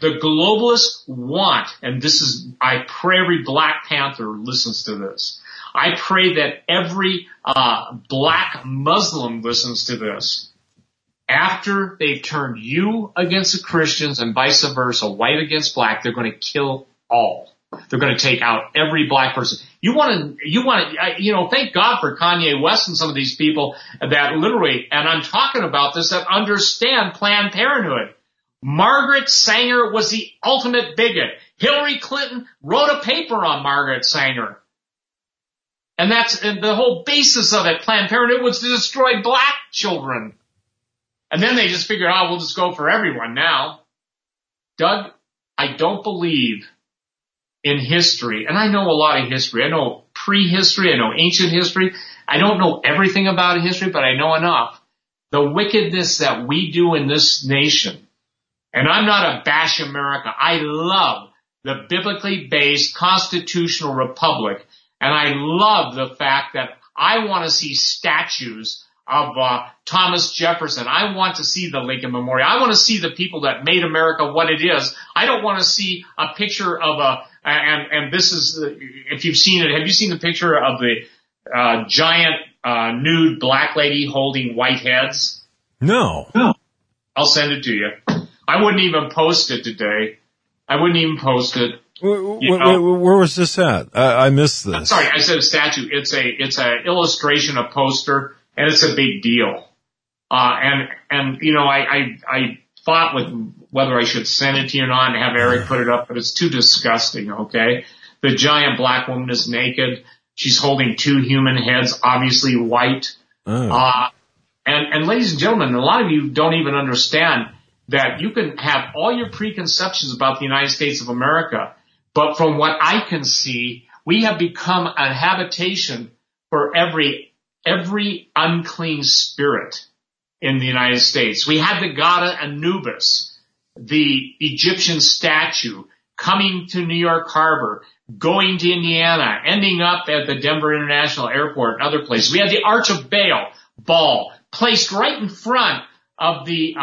the globalists want, and this is, I pray every Black Panther listens to this. I pray that every black Muslim listens to this. After they've turned you against the Christians and vice versa, white against black, they're going to kill all. They're going to take out every black person. You want to, thank God for Kanye West and some of these people that literally, and I'm talking about this, that understand Planned Parenthood. Margaret Sanger was the ultimate bigot. Hillary Clinton wrote a paper on Margaret Sanger. And the whole basis of it, Planned Parenthood, was to destroy black children. And then they just figured, we'll just go for everyone now. Doug, I don't believe in history, and I know a lot of history. I know prehistory, I know ancient history. I don't know everything about history, but I know enough. The wickedness that we do in this nation, and I'm not a bash America. I love the biblically based constitutional republic, and I love the fact that I want to see statues of Thomas Jefferson. I want to see the Lincoln Memorial. I want to see the people that made America what it is. I don't want to see a picture of and this is, if you've seen it, have you seen the picture of the giant nude black lady holding white heads? No. I'll send it to you. I wouldn't even post it today. I wouldn't even post it. Where was this at? I missed this. I'm sorry, I said a statue. It's a illustration, a poster, and it's a big deal. I fought with whether I should send it to you or not and have Eric put it up, but it's too disgusting, okay? The giant black woman is naked. She's holding two human heads, obviously white. Oh. And ladies and gentlemen, a lot of you don't even understand that you can have all your preconceptions about the United States of America, but from what I can see, we have become a habitation for every unclean spirit in the United States. We had the god Anubis, the Egyptian statue, coming to New York Harbor, going to Indiana, ending up at the Denver International Airport and other places. We had the Arch of Baal placed right in front of the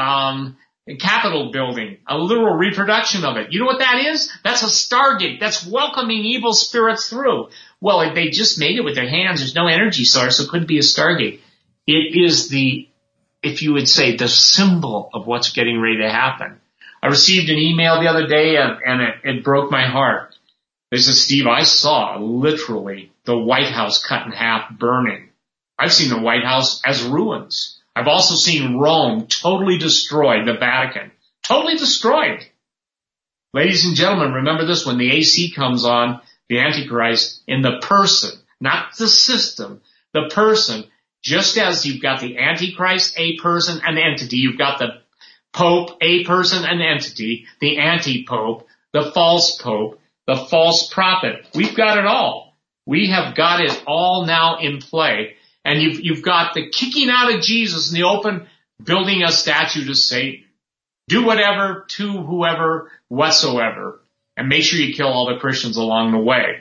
Capitol building, a literal reproduction of it. You know what that is? That's a Stargate. That's welcoming evil spirits through. Well, they just made it with their hands. There's no energy source, so it couldn't be a Stargate. It is if you would say, the symbol of what's getting ready to happen. I received an email the other day, and it broke my heart. They said, Steve, I saw literally the White House cut in half, burning. I've seen the White House as ruins. I've also seen Rome totally destroyed, the Vatican totally destroyed. Ladies and gentlemen, remember this: when the AC comes on, the Antichrist, in the person, not the system, the person, just as you've got the Antichrist, a person, an entity, you've got the Pope, a person, an entity, the anti-Pope, the false Pope, the false prophet. We've got it all. We have got it all now in play. And you've got the kicking out of Jesus in the open, building a statue to Satan. Do whatever to whoever whatsoever, and make sure you kill all the Christians along the way.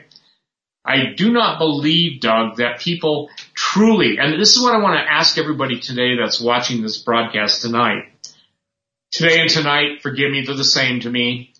I do not believe, Doug, that people truly, and this is what I want to ask everybody today that's watching this broadcast tonight. Today and tonight, forgive me, they're the same to me.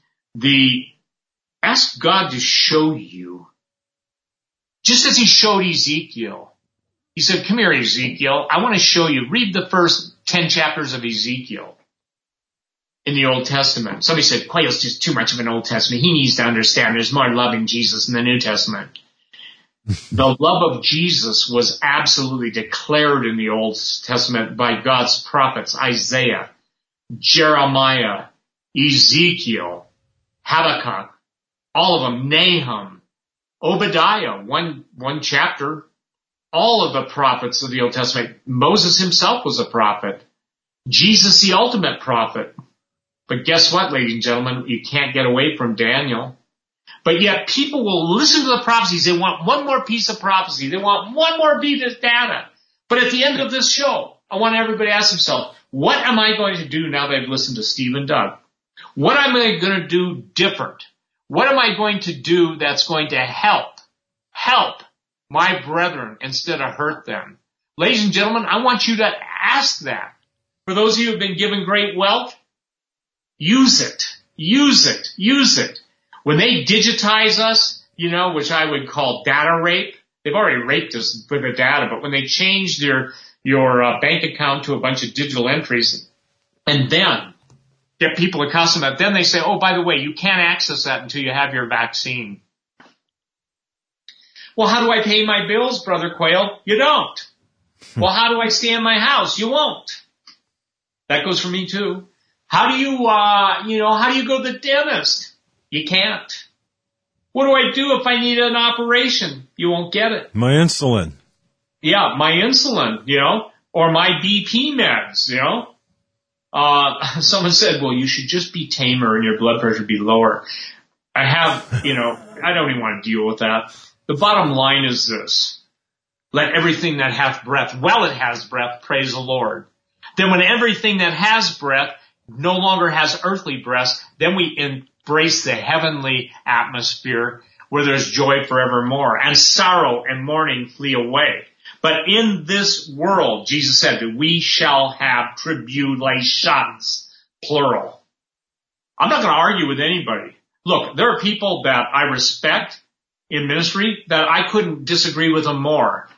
Ask God to show you, just as he showed Ezekiel. He said, come here, Ezekiel, I want to show you. Read the first 10 chapters of Ezekiel in the Old Testament. Somebody said, Quayle's just too much of an Old Testament. He needs to understand there's more loving Jesus in the New Testament. The love of Jesus was absolutely declared in the Old Testament by God's prophets, Isaiah, Jeremiah, Ezekiel, Habakkuk, all of them, Nahum, Obadiah, one chapter. All of the prophets of the Old Testament. Moses himself was a prophet. Jesus, the ultimate prophet. But guess what, ladies and gentlemen? You can't get away from Daniel. But yet people will listen to the prophecies. They want one more piece of prophecy. They want one more bit of data. But at the end of this show, I want everybody to ask themselves, what am I going to do now that I've listened to Steve and Doug? What am I going to do different? What am I going to do that's going to help my brethren instead of hurt them? Ladies and gentlemen, I want you to ask that. For those of you who have been given great wealth, use it. Use it. Use it. When they digitize us, which I would call data rape, they've already raped us with the data, but when they change your bank account to a bunch of digital entries and then get people accustomed to that, then they say, oh, by the way, you can't access that until you have your vaccine. Well, how do I pay my bills, Brother Quayle? You don't. Well, how do I stay in my house? You won't. That goes for me too. How do you go to the dentist? You can't. What do I do if I need an operation? You won't get it. My insulin. Yeah, my insulin, or my BP meds, someone said, well, you should just be tamer and your blood pressure be lower. I don't even want to deal with that. The bottom line is this. Let everything that hath breath, while it has breath, praise the Lord. Then when everything that has breath no longer has earthly breath, then we embrace the heavenly atmosphere where there's joy forevermore, and sorrow and mourning flee away. But in this world, Jesus said that we shall have tribulations, plural. I'm not going to argue with anybody. Look, there are people that I respect in ministry that I couldn't disagree with them more.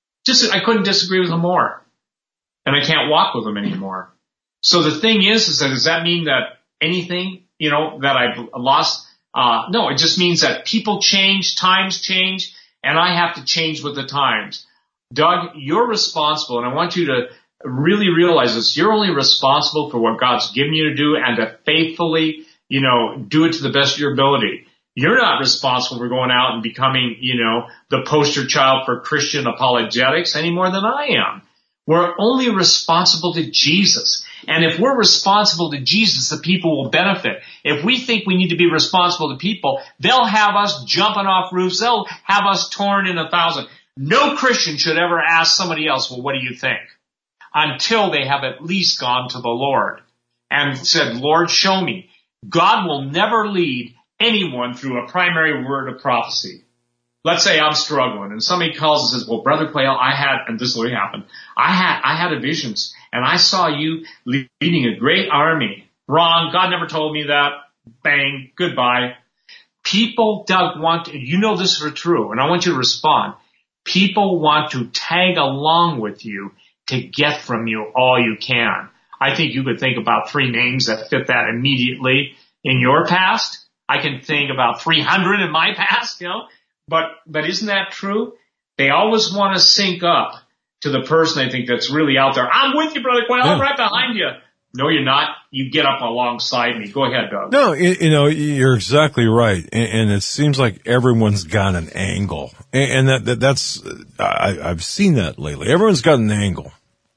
I couldn't disagree with them more. And I can't walk with them anymore. So the thing is that does that mean that anything, that I've lost? No, it just means that people change, times change, and I have to change with the times. Doug, you're responsible, and I want you to really realize this. You're only responsible for what God's given you to do and to faithfully, do it to the best of your ability. You're not responsible for going out and becoming, the poster child for Christian apologetics any more than I am. We're only responsible to Jesus. And if we're responsible to Jesus, the people will benefit. If we think we need to be responsible to people, they'll have us jumping off roofs. They'll have us torn in 1,000. No Christian should ever ask somebody else, well, what do you think? Until they have at least gone to the Lord and said, Lord, show me. God will never lead anyone through a primary word of prophecy. Let's say I'm struggling and somebody calls and says, well, Brother Quayle, and this is what happened. I had a vision and I saw you leading a great army. Wrong. God never told me that. Bang. Goodbye. People, Doug, this is true, and I want you to respond. People want to tag along with you to get from you all you can. I think you could think about 3 names that fit that immediately in your past. I can think about 300 in my past, But isn't that true? They always want to sync up to the person they think that's really out there. I'm with you, Brother Quayle. I'm right behind you. No, you're not. You get up alongside me. Go ahead, Doug. No, you're exactly right. And it seems like everyone's got an angle. And that's, I've seen that lately. Everyone's got an angle.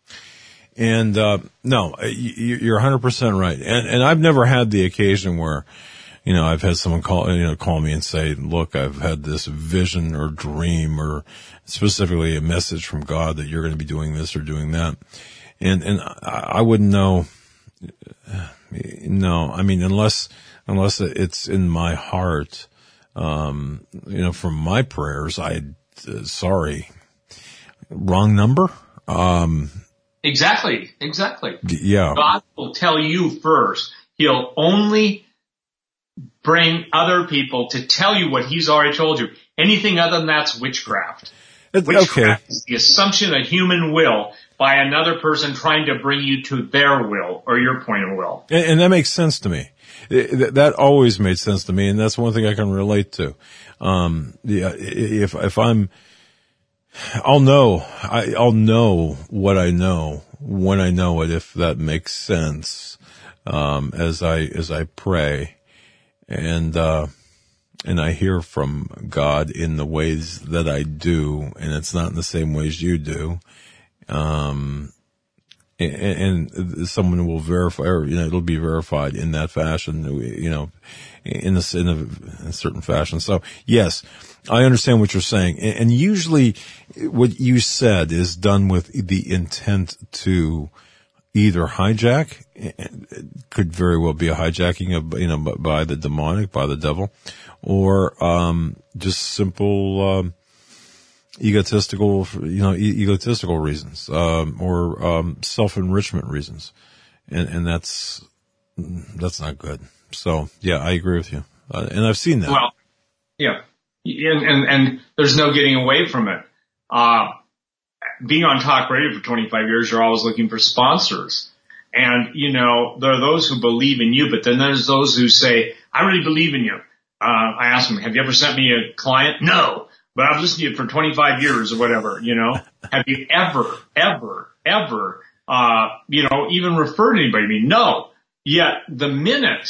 And, no, you're 100% right. And I've never had the occasion where, I've had someone call me and say, look, I've had this vision or dream or specifically a message from God that you're going to be doing this or doing that. And I wouldn't know. No, I mean, unless it's in my heart, from my prayers, sorry, wrong number. Exactly. Yeah. God will tell you first. He'll only bring other people to tell you what he's already told you. Anything other than that's witchcraft. Witchcraft is the assumption of human will by another person trying to bring you to their will or your point of will. And that makes sense to me. That always made sense to me, and that's one thing I can relate to. If I'll know what I know when I know it, if that makes sense, as I pray. And I hear from God in the ways that I do, and it's not in the same ways you do. And someone will verify, or, it'll be verified in that fashion, in a certain fashion. So yes, I understand what you're saying. And usually what you said is done with the intent to either hijack, could very well be a hijacking of, by the demonic, by the devil, or, just simple, egotistical reasons, or, self-enrichment reasons. And that's that's not good. So yeah, I agree with you. And I've seen that. Well, yeah. And there's no getting away from it. Being on talk radio for 25 years, you're always looking for sponsors. And, there are those who believe in you, but then there's those who say, I really believe in you. I asked them, have you ever sent me a client? No, but I've listened to you for 25 years or whatever, Have you ever, even referred anybody to me? No. Yet the minute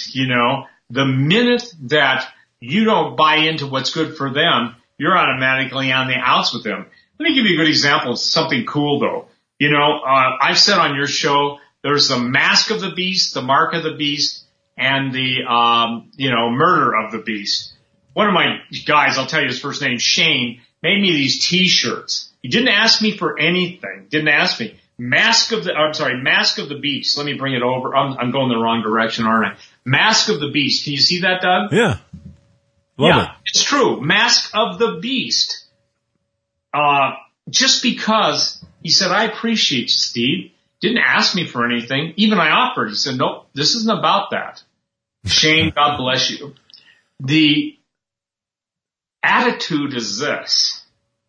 that you don't buy into what's good for them, you're automatically on the outs with them. Let me give you a good example of something cool though. I've said on your show, there's the mask of the beast, the mark of the beast, and the, murder of the beast. One of my guys, I'll tell you his first name, Shane, made me these t-shirts. He didn't ask me for anything. Didn't ask me. Mask of the beast. Let me bring it over. I'm going the wrong direction, aren't I? Mask of the beast. Can you see that, Doug? Yeah. Love it. It's true. Mask of the beast. Just because he said, I appreciate you, Steve. Didn't ask me for anything. Even I offered. He said, nope, this isn't about that. Shane, God bless you. The attitude is this.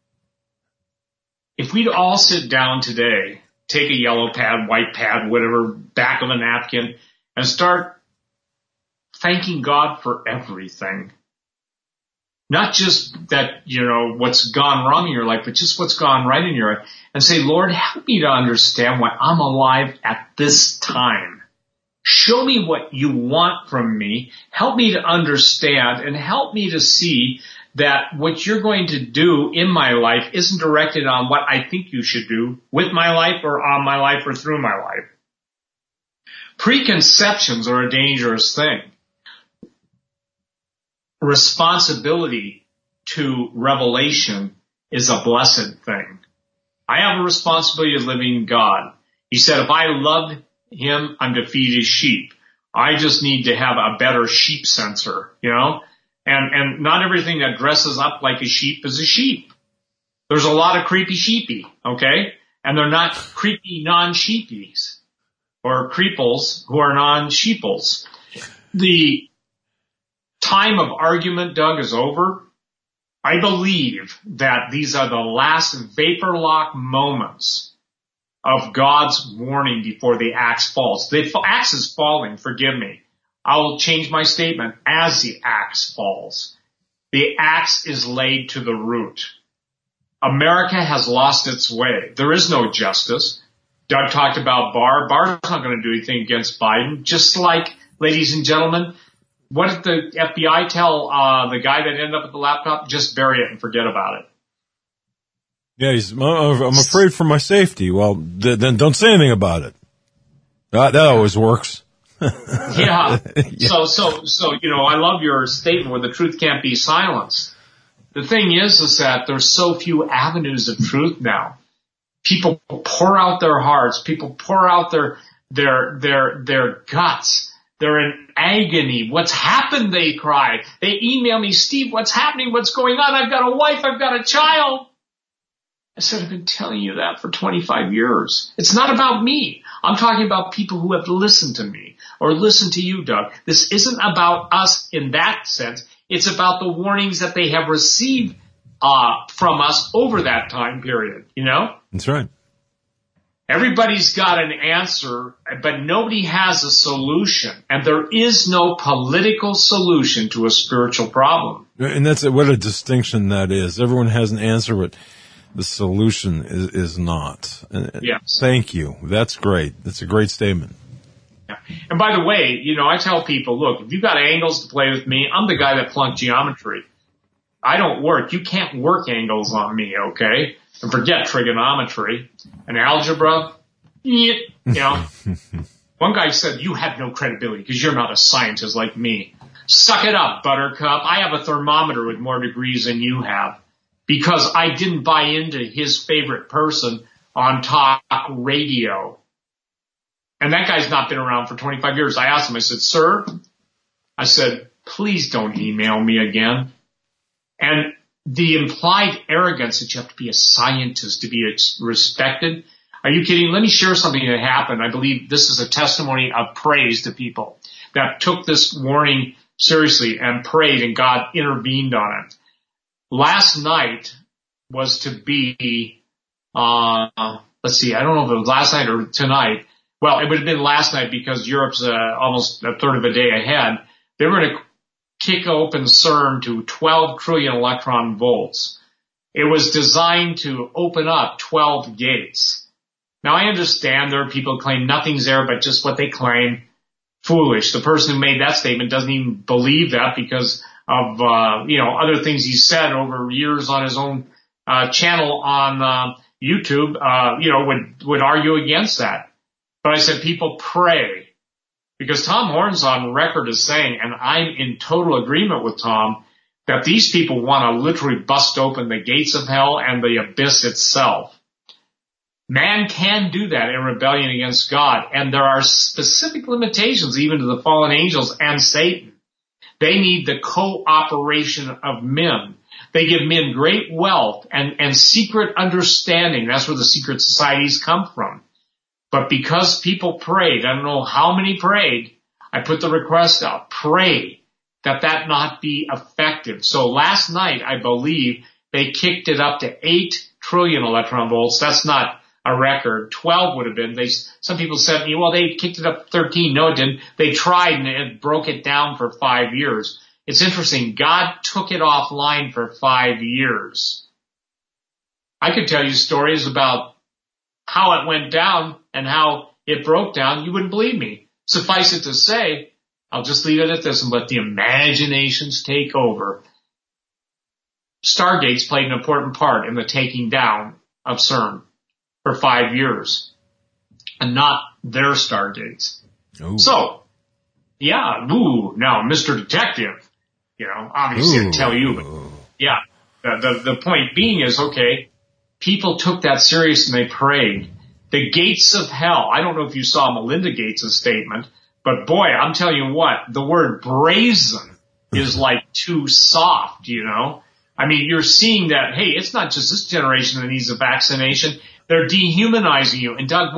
If we'd all sit down today, take a yellow pad, white pad, whatever, back of a napkin, and start thanking God for everything. Not just that, what's gone wrong in your life, but just what's gone right in your life. And say, Lord, help me to understand why I'm alive at this time. Show me what you want from me. Help me to understand and help me to see that what you're going to do in my life isn't directed on what I think you should do with my life or on my life or through my life. Preconceptions are a dangerous thing. Responsibility to revelation is a blessed thing. I have a responsibility of living God. He said, if I loved him, I'm to feed his sheep. I just need to have a better sheep sensor, and not everything that dresses up like a sheep is a sheep. There's a lot of creepy sheepy, okay? And they're not creepy non-sheepies or creeples who are non-sheeples. The time of argument, Doug, is over. I believe that these are the last vapor lock moments of God's warning before the axe falls. The axe is falling, forgive me. I will change my statement as the axe falls. The axe is laid to the root. America has lost its way. There is no justice. Doug talked about Barr. Barr's not going to do anything against Biden. Just like, ladies and gentlemen, what did the FBI tell the guy that ended up with the laptop? Just bury it and forget about it. Yeah, I'm afraid for my safety. Well, then don't say anything about it. That always works. Yeah. So, I love your statement where the truth can't be silenced. The thing is that there's so few avenues of truth now. People pour out their hearts. People pour out their guts. They're in agony. What's happened? They cry. They email me, Steve, what's happening? What's going on? I've got a wife. I've got a child. I said, I've been telling you that for 25 years. It's not about me. I'm talking about people who have listened to me or listened to you, Doug. This isn't about us in that sense. It's about the warnings that they have received from us over that time period, That's right. Everybody's got an answer, but nobody has a solution. And there is no political solution to a spiritual problem. And what a distinction that is. Everyone has an answer, but the solution is not. Yes. Thank you. That's great. That's a great statement. Yeah. And by the way, I tell people, look, if you've got angles to play with me, I'm the guy that flunked geometry. I don't work. You can't work angles on me, okay? And forget trigonometry and algebra. One guy said, you have no credibility because you're not a scientist like me. Suck it up, buttercup. I have a thermometer with more degrees than you have because I didn't buy into his favorite person on talk radio. And that guy's not been around for 25 years. I asked him, I said, sir, please don't email me again. And the implied arrogance that you have to be a scientist to be respected, Are you kidding? Let me share something that happened. I believe this is a testimony of praise to people that took this warning seriously and prayed, and God intervened on it. Last night was to be, let's see, I don't know if it was last night or tonight. Well, it would have been last night because Europe's almost a third of a day ahead. They were going to kick open CERN to 12 trillion electron volts. It was designed to open up 12 gates. Now, I understand there are people who claim nothing's there but just what they claim. Foolish. The person who made that statement doesn't even believe that because of, other things he said over years on his own channel on YouTube, would argue against that. But I said, people pray. Because Tom Horton's on record as saying, and I'm in total agreement with Tom, that these people want to literally bust open the gates of hell and the abyss itself. Man can do that in rebellion against God, and there are specific limitations even to the fallen angels and Satan. They need the cooperation of men. They give men great wealth and secret understanding. That's where the secret societies come from. But because people prayed, I don't know how many prayed, I put the request out, pray that not be effective. So last night, I believe, they kicked it up to 8 trillion electron volts. That's not a record. 12 would have been. Some people said to me, well, they kicked it up to 13. No, it didn't. They tried and it broke it down for 5 years. It's interesting. God took it offline for 5 years. I could tell you stories about how it went down and how it broke down. You wouldn't believe me. Suffice it to say, I'll just leave it at this and let the imaginations take over. Stargates played an important part in the taking down of CERN for 5 years, and not their Stargates. Ooh. So, yeah, now, Mr. Detective, obviously I tell you, but yeah, the point being is, okay, people took that serious and they prayed. The gates of hell, I don't know if you saw Melinda Gates' statement, but boy, I'm telling you what, the word brazen is like too soft, I mean, you're seeing that, hey, it's not just this generation that needs a vaccination. They're dehumanizing you. And Doug,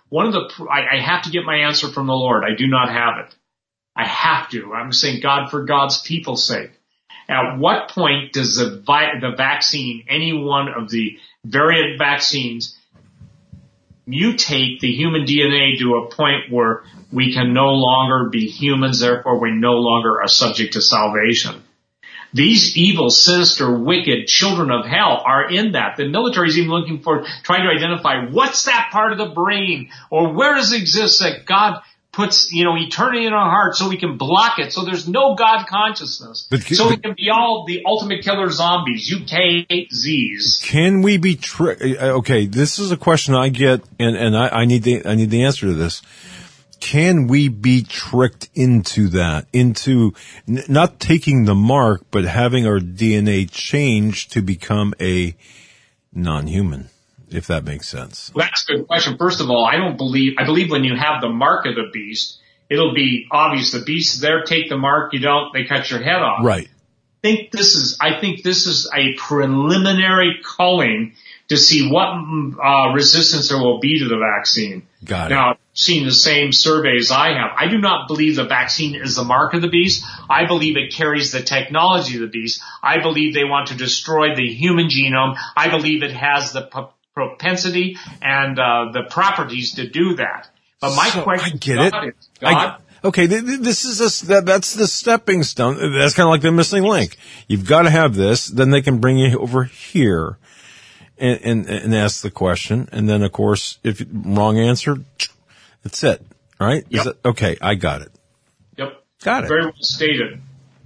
I have to get my answer from the Lord. I do not have it. I have to. I'm saying God for God's people's sake. At what point does the vaccine, any one of the variant vaccines, mutate the human DNA to a point where we can no longer be humans, therefore we no longer are subject to salvation? These evil, sinister, wicked children of hell are in that. The military is even trying to identify what's that part of the brain or where does it exist that God puts, eternity in our heart so we can block it, so there's no God consciousness, so we can be all the ultimate killer zombies, UKZs. Can we be tricked? Okay, this is a question I get, and I need the answer to this. Can we be tricked into that, into not taking the mark, but having our DNA change to become a non-human, if that makes sense? Well, that's a good question. First of all, I believe when you have the mark of the beast, it'll be obvious. The beast's there, take the mark, you don't, they cut your head off. Right. I think this is a preliminary culling to see what resistance there will be to the vaccine. Got it. Now, I've seen the same surveys I have. I do not believe the vaccine is the mark of the beast. I believe it carries the technology of the beast. I believe they want to destroy the human genome. I believe it has the propensity and the properties to do that. But my question is, God, okay, this is that's the stepping stone. That's kind of like the missing link. You've got to have this, then they can bring you over here and ask the question. And then, of course, if wrong answer, that's it, right? Yep. Okay, I got it. Yep. Got it. Very well stated.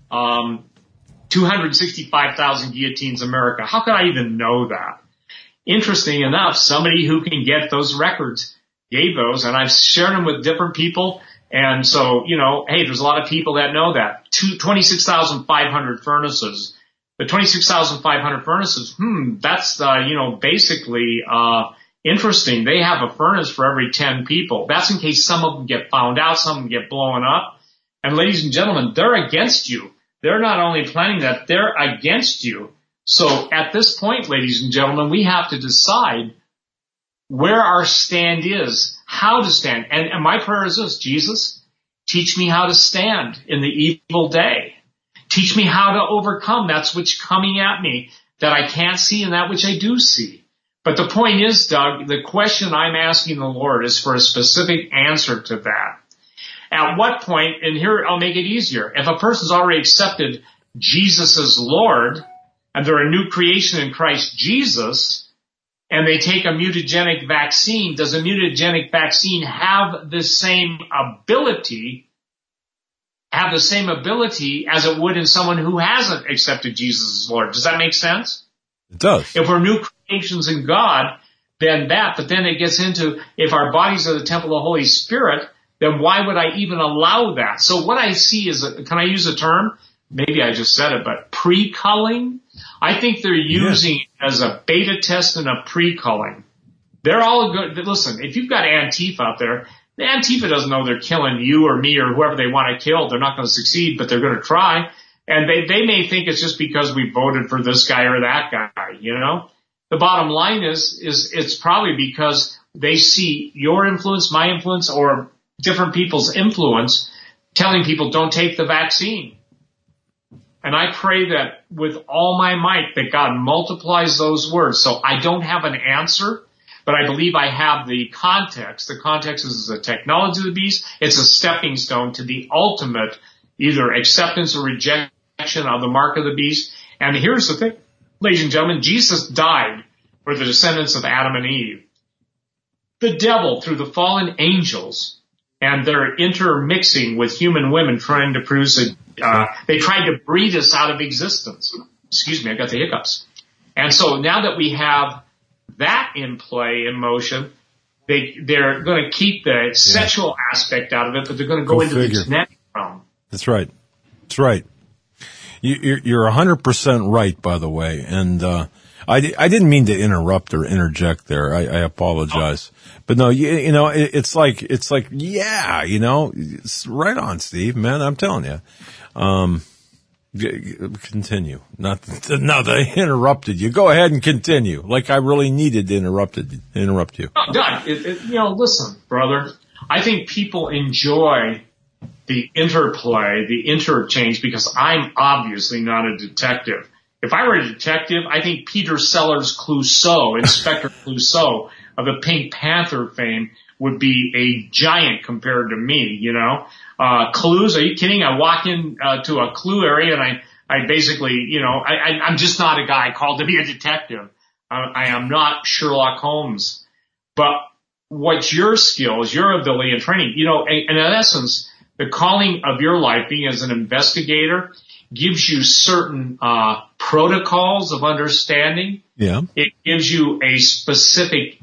265,000 guillotines America. How could I even know that? Interesting enough, somebody who can get those records gave those, and I've shared them with different people. And so, hey, there's a lot of people that know that. 26,500 furnaces. The 26,500 furnaces, that's, basically, interesting. They have a furnace for every 10 people. That's in case some of them get found out, some of them get blown up. And ladies and gentlemen, they're against you. They're not only planning that, they're against you. So at this point, ladies and gentlemen, we have to decide where our stand is, how to stand. And my prayer is this: Jesus, teach me how to stand in the evil day. Teach me how to overcome that's which coming at me that I can't see and that which I do see. But the point is, Doug, the question I'm asking the Lord is for a specific answer to that. At what point, and here I'll make it easier, if a person's already accepted Jesus as Lord and they're a new creation in Christ Jesus and they take a mutagenic vaccine, does a mutagenic vaccine have the same ability as it would in someone who hasn't accepted Jesus as Lord? Does that make sense? It does. If we're new creations in God, then that, but then it gets into if our bodies are the temple of the Holy Spirit, then why would I even allow that? So what I see is, can I use a term? Maybe I just said it, but pre-culling? I think they're using it as a beta test and a pre-culling. They're all good. Listen, if you've got Antifa out there, the Antifa doesn't know they're killing you or me or whoever they want to kill. They're not going to succeed, but they're going to try. And they may think it's just because we voted for this guy or that guy, you know? The bottom line is it's probably because they see your influence, my influence, or different people's influence telling people don't take the vaccine. And I pray that with all my might that God multiplies those words. So I don't have an answer, but I believe I have the context. The context is the technology of the beast. It's a stepping stone to the ultimate either acceptance or rejection of the mark of the beast. And here's the thing, ladies and gentlemen, Jesus died for the descendants of Adam and Eve. The devil, through the fallen angels and their intermixing with human women trying to produce they tried to breed us out of existence. Excuse me, I got the hiccups. And so now that we have that in play, in motion, they're going to keep the sexual aspect out of it, but they're going to go into the genetic realm. That's right. That's right. You're 100% right, by the way. And I didn't mean to interrupt or interject there. I apologize. But no, you know, it's like, yeah, you know, it's right on, Steve, man. I'm telling you. Continue. Not that I interrupted you. Go ahead and continue. Like I really needed to interrupt you. Oh, Doug, you know, listen, brother. I think people enjoy the interplay, the interchange, because I'm obviously not a detective. If I were a detective, I think Peter Sellers Clouseau, Inspector Clouseau of the Pink Panther fame, would be a giant compared to me, you know. Clues, are you kidding? I walk in to a clue area and I basically, you know, I'm just not a guy called to be a detective. I am not Sherlock Holmes. But what's your skills, your ability and training? You know, and in essence, the calling of your life being as an investigator gives you certain protocols of understanding. Yeah. It gives you a specific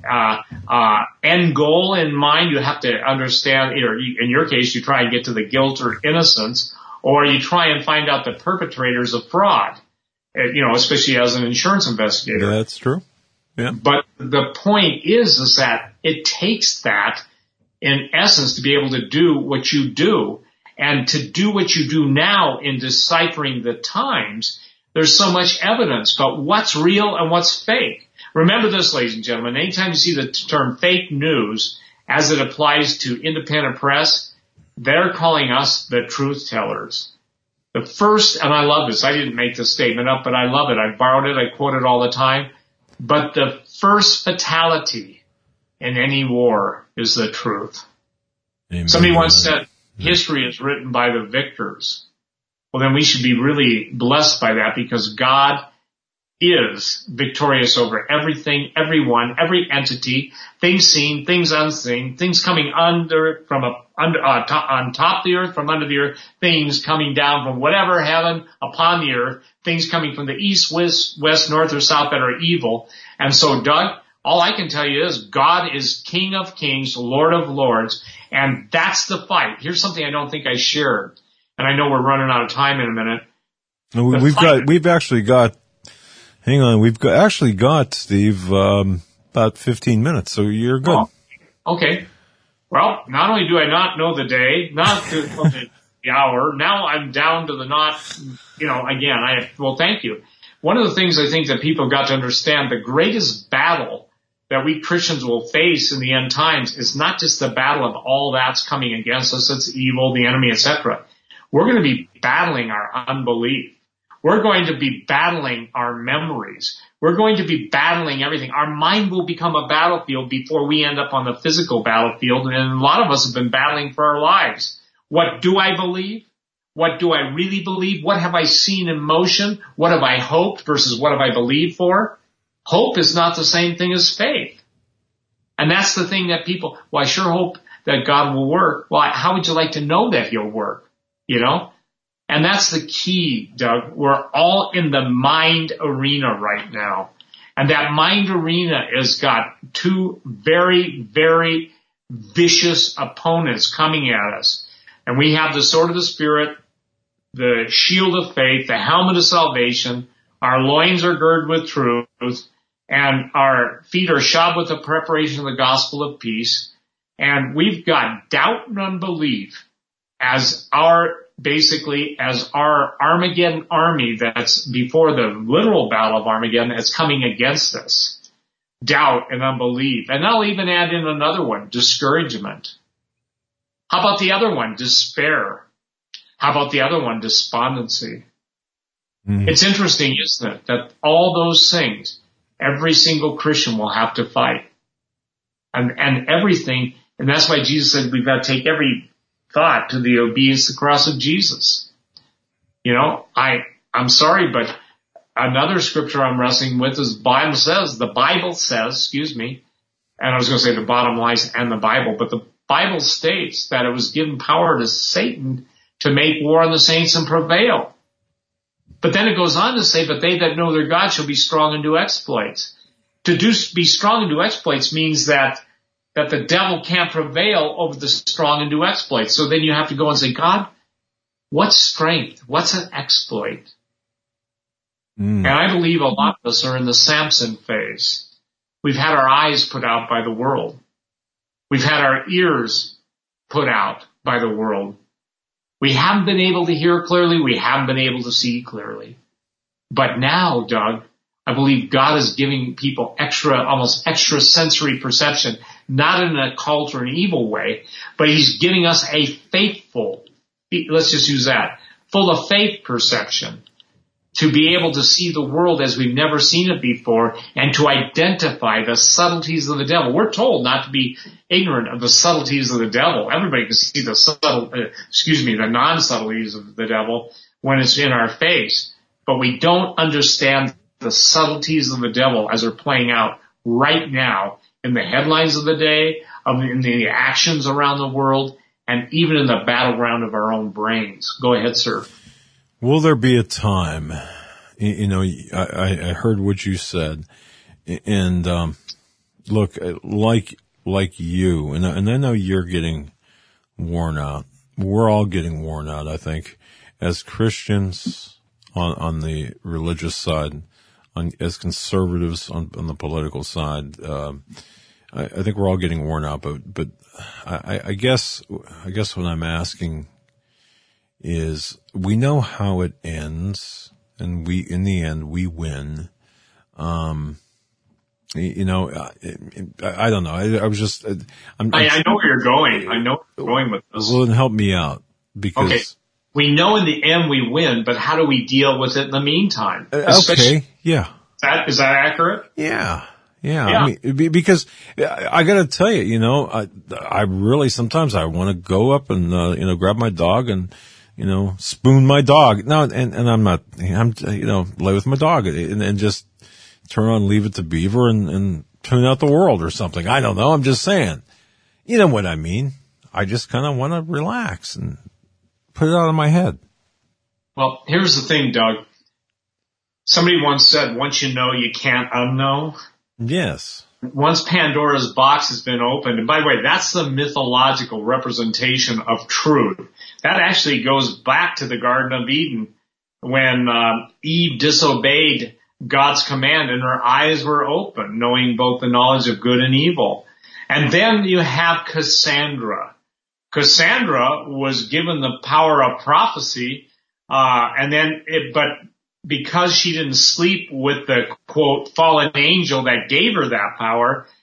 end goal in mind. You have to understand, or in your case, you try and get to the guilt or innocence, or you try and find out the perpetrators of fraud, you know, especially as an insurance investigator. Yeah, that's true. Yeah. But the point is that it takes that, in essence, to be able to do what you do. And to do what you do now in deciphering the times, there's so much evidence about what's real and what's fake. Remember this, ladies and gentlemen, anytime you see the term fake news as it applies to independent press, they're calling us the truth tellers. The first, and I love this, I didn't make this statement up, but I love it. I borrowed it, I quote it all the time. But the first fatality in any war is the truth. Amen. Somebody once said, history is written by the victors. Well, then we should be really blessed by that because God is victorious over everything, everyone, every entity, things seen, things unseen, things coming on top of the earth, from under the earth, things coming down from whatever heaven upon the earth, things coming from the east, west, north, or south that are evil. And so, Doug, all I can tell you is God is King of Kings, Lord of Lords, and that's the fight. Here's something I don't think I shared, and I know we're running out of time in a minute. We've actually got, Steve, about 15 minutes, so you're good. Oh, okay. Well, not only do I not know the day, not the hour, now I'm down to the not, you know, again, well, thank you. One of the things I think that people got to understand, the greatest battle that we Christians will face in the end times is not just the battle of all that's coming against us, it's evil, the enemy, etc. We're going to be battling our unbelief. We're going to be battling our memories. We're going to be battling everything. Our mind will become a battlefield before we end up on the physical battlefield. And a lot of us have been battling for our lives. What do I believe? What do I really believe? What have I seen in motion? What have I hoped versus what have I believed for? Hope is not the same thing as faith. And that's the thing that people, well, I sure hope that God will work. Well, how would you like to know that he'll work? You know? And that's the key, Doug. We're all in the mind arena right now. And that mind arena has got two very, very vicious opponents coming at us. And we have the sword of the Spirit, the shield of faith, the helmet of salvation. Our loins are girded with truth, and our feet are shod with the preparation of the gospel of peace. And we've got doubt and unbelief as our Armageddon army that's before the literal battle of Armageddon that's coming against us. Doubt and unbelief. And I'll even add in another one, discouragement. How about the other one, despair? How about the other one, despondency? Mm-hmm. It's interesting, isn't it, that all those things, every single Christian will have to fight. And everything, and that's why Jesus said we've got to take every thought to the obedience of the cross of Jesus. You know, I'm sorry, but another scripture I'm wrestling with is the Bible says, and I was going to say the bottom lines and the Bible, but the Bible states that it was given power to Satan to make war on the saints and prevail. But then it goes on to say, but they that know their God shall be strong and do exploits. Be strong and do exploits means that the devil can't prevail over the strong and do exploits. So then you have to go and say, God, what's strength? What's an exploit? And I believe a lot of us are in the Samson phase. We've had our eyes put out by the world. We've had our ears put out by the world. We haven't been able to hear clearly. We haven't been able to see clearly. But now, Doug, I believe God is giving people almost extra sensory perception, not in an occult or an evil way, but he's giving us a faithful, let's just use that, full of faith perception to be able to see the world as we've never seen it before and to identify the subtleties of the devil. We're told not to be ignorant of the subtleties of the devil. Everybody can see the non-subtleties of the devil when it's in our face, but we don't understand the subtleties of the devil as they're playing out right now in the headlines of the day, in the actions around the world, and even in the battleground of our own brains. Go ahead, sir. Will there be a time, you know, I heard what you said, and look, like you, and I know you're getting worn out. We're all getting worn out, I think, as Christians on the religious side, as conservatives on the political side. I think we're all getting worn out, but I guess what I'm asking is, we know how it ends, and in the end, we win. You know, I don't know. I was just, I know where you're going. I know where you're going with this. Well, then help me out, because. Okay. We know in the end we win, but how do we deal with it in the meantime? Okay. Yeah. Is that accurate? Yeah. I mean, because I got to tell you, you know, I really sometimes I want to go up and you know, grab my dog and, you know, spoon my dog. No, and I'm you know, lay with my dog and just turn on Leave It to Beaver and tune out the world or something. I don't know. I'm just saying. You know what I mean? I just kind of want to relax and put it out of my head. Well, here's the thing, Doug. Somebody once said, once you know, you can't unknow. Yes. Once Pandora's box has been opened, and by the way, that's the mythological representation of truth. That actually goes back to the Garden of Eden when Eve disobeyed God's command and her eyes were open, knowing both the knowledge of good and evil. And then you have Cassandra. Cassandra was given the power of prophecy, but because she didn't sleep with the, quote, fallen angel that gave her that power,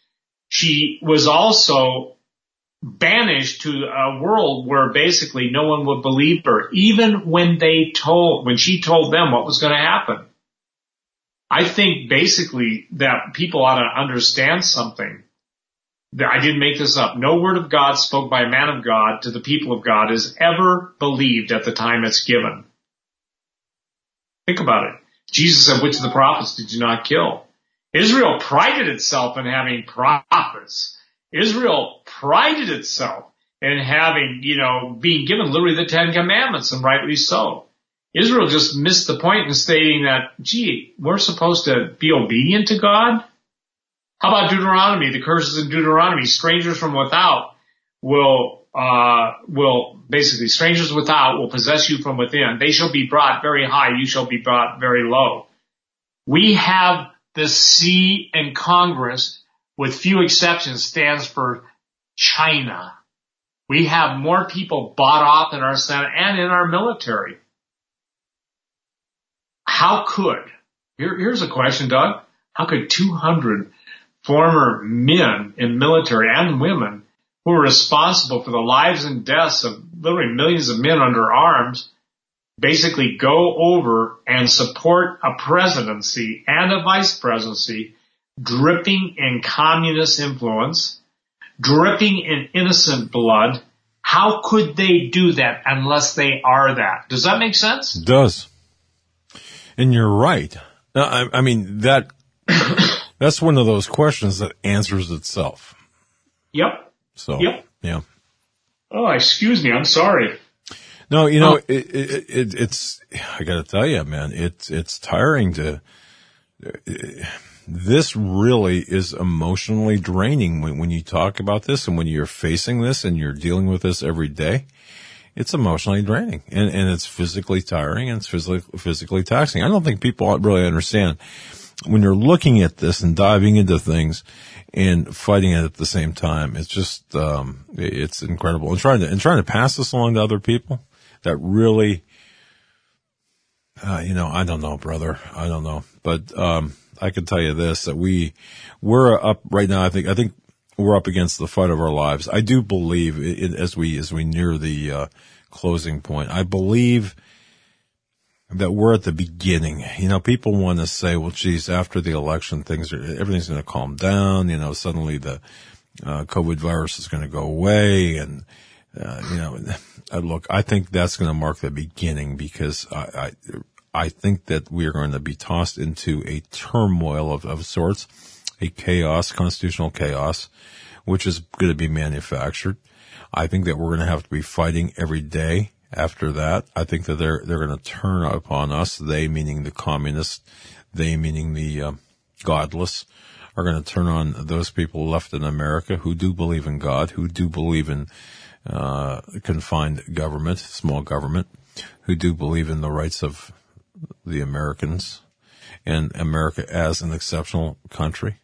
She was also banished to a world where basically no one would believe her, even when she told them what was going to happen. I think basically that people ought to understand something. I didn't make this up. No word of God spoke by a man of God to the people of God is ever believed at the time it's given. Think about it. Jesus said, which of the prophets did you not kill? Israel prided itself in having prophets. Israel prided itself in having, being given literally the Ten Commandments, and rightly so. Israel just missed the point in stating that, we're supposed to be obedient to God? How about Deuteronomy? The curses in Deuteronomy, strangers from without strangers without will possess you from within. They shall be brought very high. You shall be brought very low. We have the C in Congress, with few exceptions, stands for China. We have more people bought off in our Senate and in our military. Here's a question, Doug. How could 200 former men in military and women who are responsible for the lives and deaths of literally millions of men under arms basically go over and support a presidency and a vice presidency dripping in communist influence, dripping in innocent blood? How could they do that unless they are that? Does that make sense? It does. And you're right. I mean, that's one of those questions that answers itself. Yep. So, yep. Yeah. Oh, excuse me. I'm sorry. No, it's, I gotta tell you, man, it's tiring this really is emotionally draining when you talk about this and when you're facing this and you're dealing with this every day. It's emotionally draining and it's physically tiring and it's physically taxing. I don't think people really understand when you're looking at this and diving into things and fighting it at the same time. It's just, it's incredible. And trying to pass this along to other people that really, I don't know, brother. I don't know. But, I can tell you this, that we're up right now. I think we're up against the fight of our lives. I do believe as we near the, closing point, I believe that we're at the beginning. People want to say, well, geez, after the election, everything's going to calm down. Suddenly the, COVID virus is going to go away. And, look, I think that's going to mark the beginning because I think that we are going to be tossed into a turmoil of sorts, a chaos, constitutional chaos, which is going to be manufactured. I think that we're going to have to be fighting every day after that. I think that they're going to turn upon us, they meaning the communists, they meaning the godless, are going to turn on those people left in America who do believe in God, who do believe in confined government, small government, who do believe in the rights of the Americans and America as an exceptional country.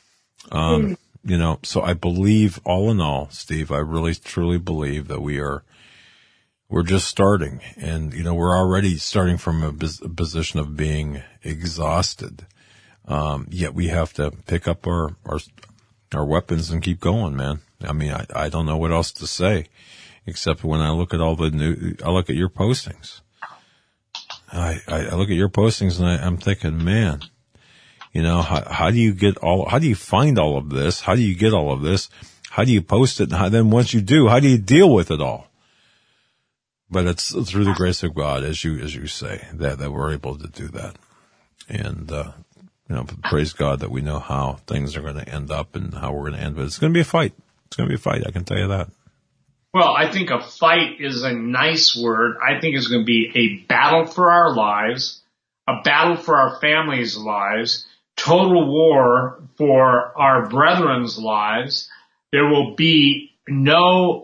So I believe all in all, Steve, I really truly believe that we're just starting and, we're already starting from a position of being exhausted. Yet we have to pick up our weapons and keep going, man. I mean, I don't know what else to say except when I look at I look at your postings. I look at your postings and I'm thinking, man, how do you find all of this? How do you get all of this? How do you post it? And then once you do, how do you deal with it all? But it's through the grace of God, as you say, that we're able to do that. And, praise God that we know how things are going to end up and how we're going to end. But it's going to be a fight. It's going to be a fight. I can tell you that. Well, I think a fight is a nice word. I think it's going to be a battle for our lives, a battle for our families' lives, total war for our brethren's lives. There will be no,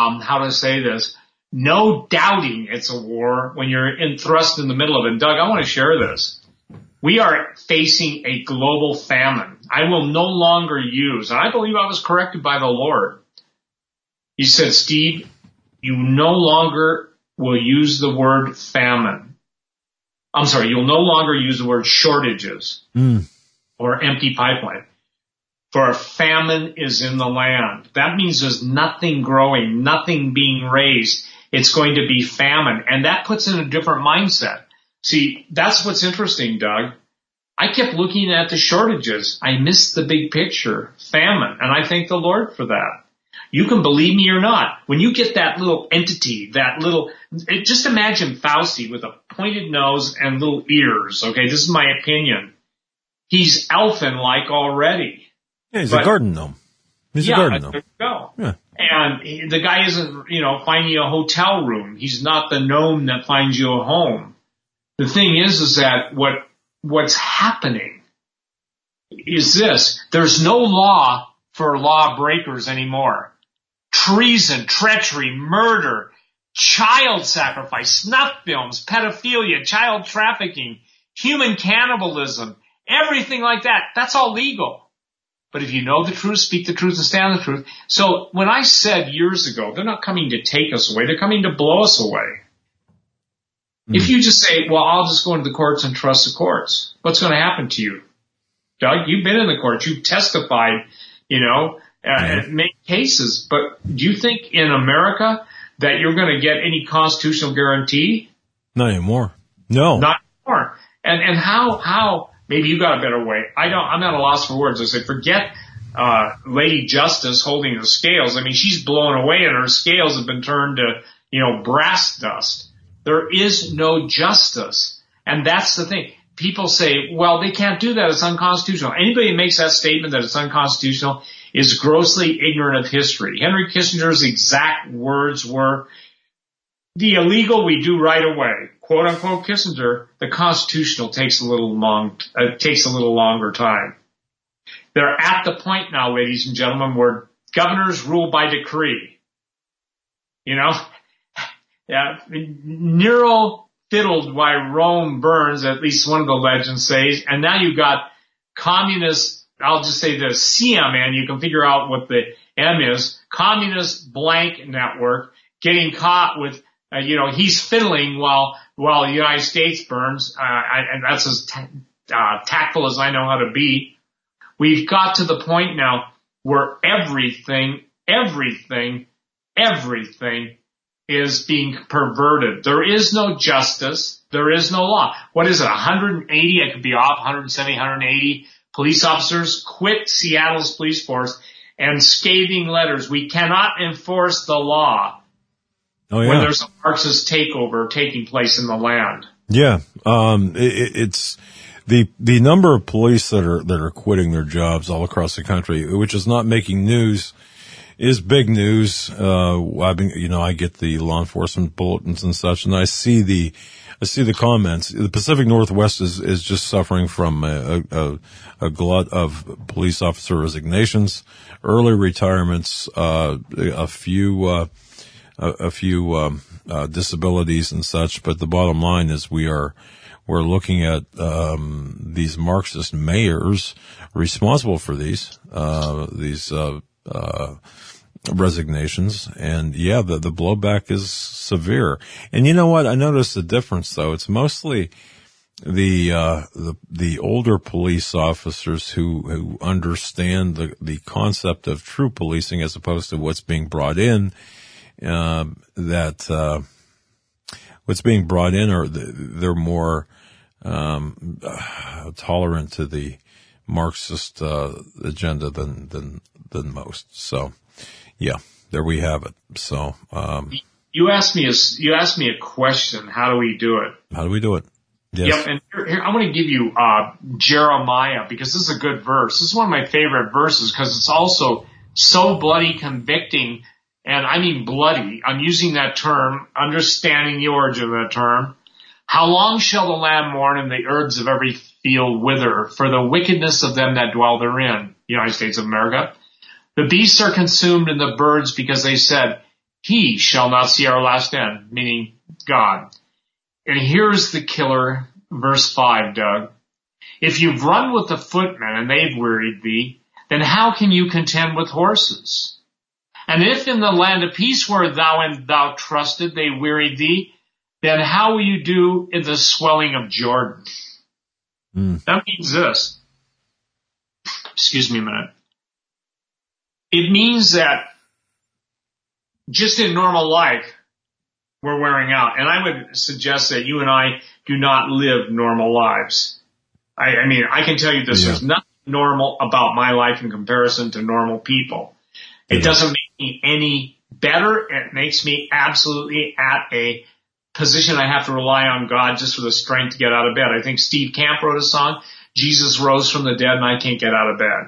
no doubting it's a war when you're thrust in the middle of it. Doug, I want to share this. We are facing a global famine. I will no longer use, and I believe I was corrected by the Lord. He said, Steve, you no longer will use the word famine. I'm sorry, you'll no longer use the word shortages or empty pipeline. for a famine is in the land. That means there's nothing growing, nothing being raised. It's going to be famine. And that puts in a different mindset. See, that's what's interesting, Doug. I kept looking at the shortages. I missed the big picture, famine. And I thank the Lord for that. You can believe me or not. When you get that little entity, just imagine Fauci with a pointed nose and little ears. Okay, this is my opinion. He's elfin-like already. Yeah, he's a garden gnome. He's a garden gnome. There you go. Yeah. And the guy isn't, finding you a hotel room. He's not the gnome that finds you a home. The thing is that what's happening is this. There's no law for lawbreakers anymore. Treason, treachery, murder, child sacrifice, snuff films, pedophilia, child trafficking, human cannibalism, everything like that. That's all legal. But if you know the truth, speak the truth, and stand the truth. So when I said years ago, they're not coming to take us away, they're coming to blow us away. If you just say, well, I'll just go into the courts and trust the courts, what's going to happen to you? Doug, you've been in the courts, you've testified, made cases, but do you think in America that you're going to get any constitutional guarantee? Not anymore. No. Not anymore. And how, maybe you got a better way. I'm at a loss for words. I say, forget, Lady Justice holding the scales. I mean, she's blown away and her scales have been turned to, brass dust. There is no justice. And that's the thing. People say, well, they can't do that. It's unconstitutional. Anybody who makes that statement that it's unconstitutional is grossly ignorant of history. Henry Kissinger's exact words were, the illegal we do right away. Quote unquote Kissinger, the constitutional takes a little longer time. They're at the point now, ladies and gentlemen, where governors rule by decree. Nero fiddled while Rome burns, at least one of the legends says, and now you've got communist, I'll just say the CMN, you can figure out what the M is, communist blank network, getting caught with, he's fiddling while the United States burns, and that's as tactful as I know how to be. We've got to the point now where everything is being perverted. There is no justice. There is no law. What is it? 180? I could be off. 170, 180 police officers quit Seattle's police force and scathing letters. We cannot enforce the law when there's a Marxist takeover taking place in the land. Yeah. It's the number of police that are quitting their jobs all across the country, which is not making news, is big news. I get the law enforcement bulletins and such, and I see the comments. The Pacific Northwest is just suffering from a glut of police officer resignations, early retirements, a few disabilities and such. But the bottom line is we're looking at these Marxist mayors responsible for these resignations, and the blowback is severe. And you know what? I noticed the difference though. It's mostly the older police officers who understand the concept of true policing as opposed to what's being brought in. What's being brought in, or they're more tolerant to the Marxist agenda than most. So, yeah, there we have it. So, you asked me a question. How do we do it? How do we do it? Yes. Yep. And here I'm going to give you Jeremiah, because this is a good verse. This is one of my favorite verses because it's also so bloody convicting. And I mean bloody. I'm using that term, understanding the origin of that term. How long shall the land mourn and the herbs of every field wither for the wickedness of them that dwell therein, United States of America? The beasts are consumed and the birds because they said, he shall not see our last end, meaning God. And here's the killer, verse 5, Doug. If you've run with the footmen and they've wearied thee, then how can you contend with horses? And if in the land of peace where thou trusted, they wearied thee, then how will you do in the swelling of Jordan? That means this. Excuse me a minute. it means that just in normal life, we're wearing out. And I would suggest that you and I do not live normal lives. I mean, I can tell you this, there's nothing normal about my life in comparison to normal people. It doesn't make me any better. It makes me absolutely at a position I have to rely on God just for the strength to get out of bed. I think Steve Camp wrote a song, Jesus rose from the dead and I can't get out of bed.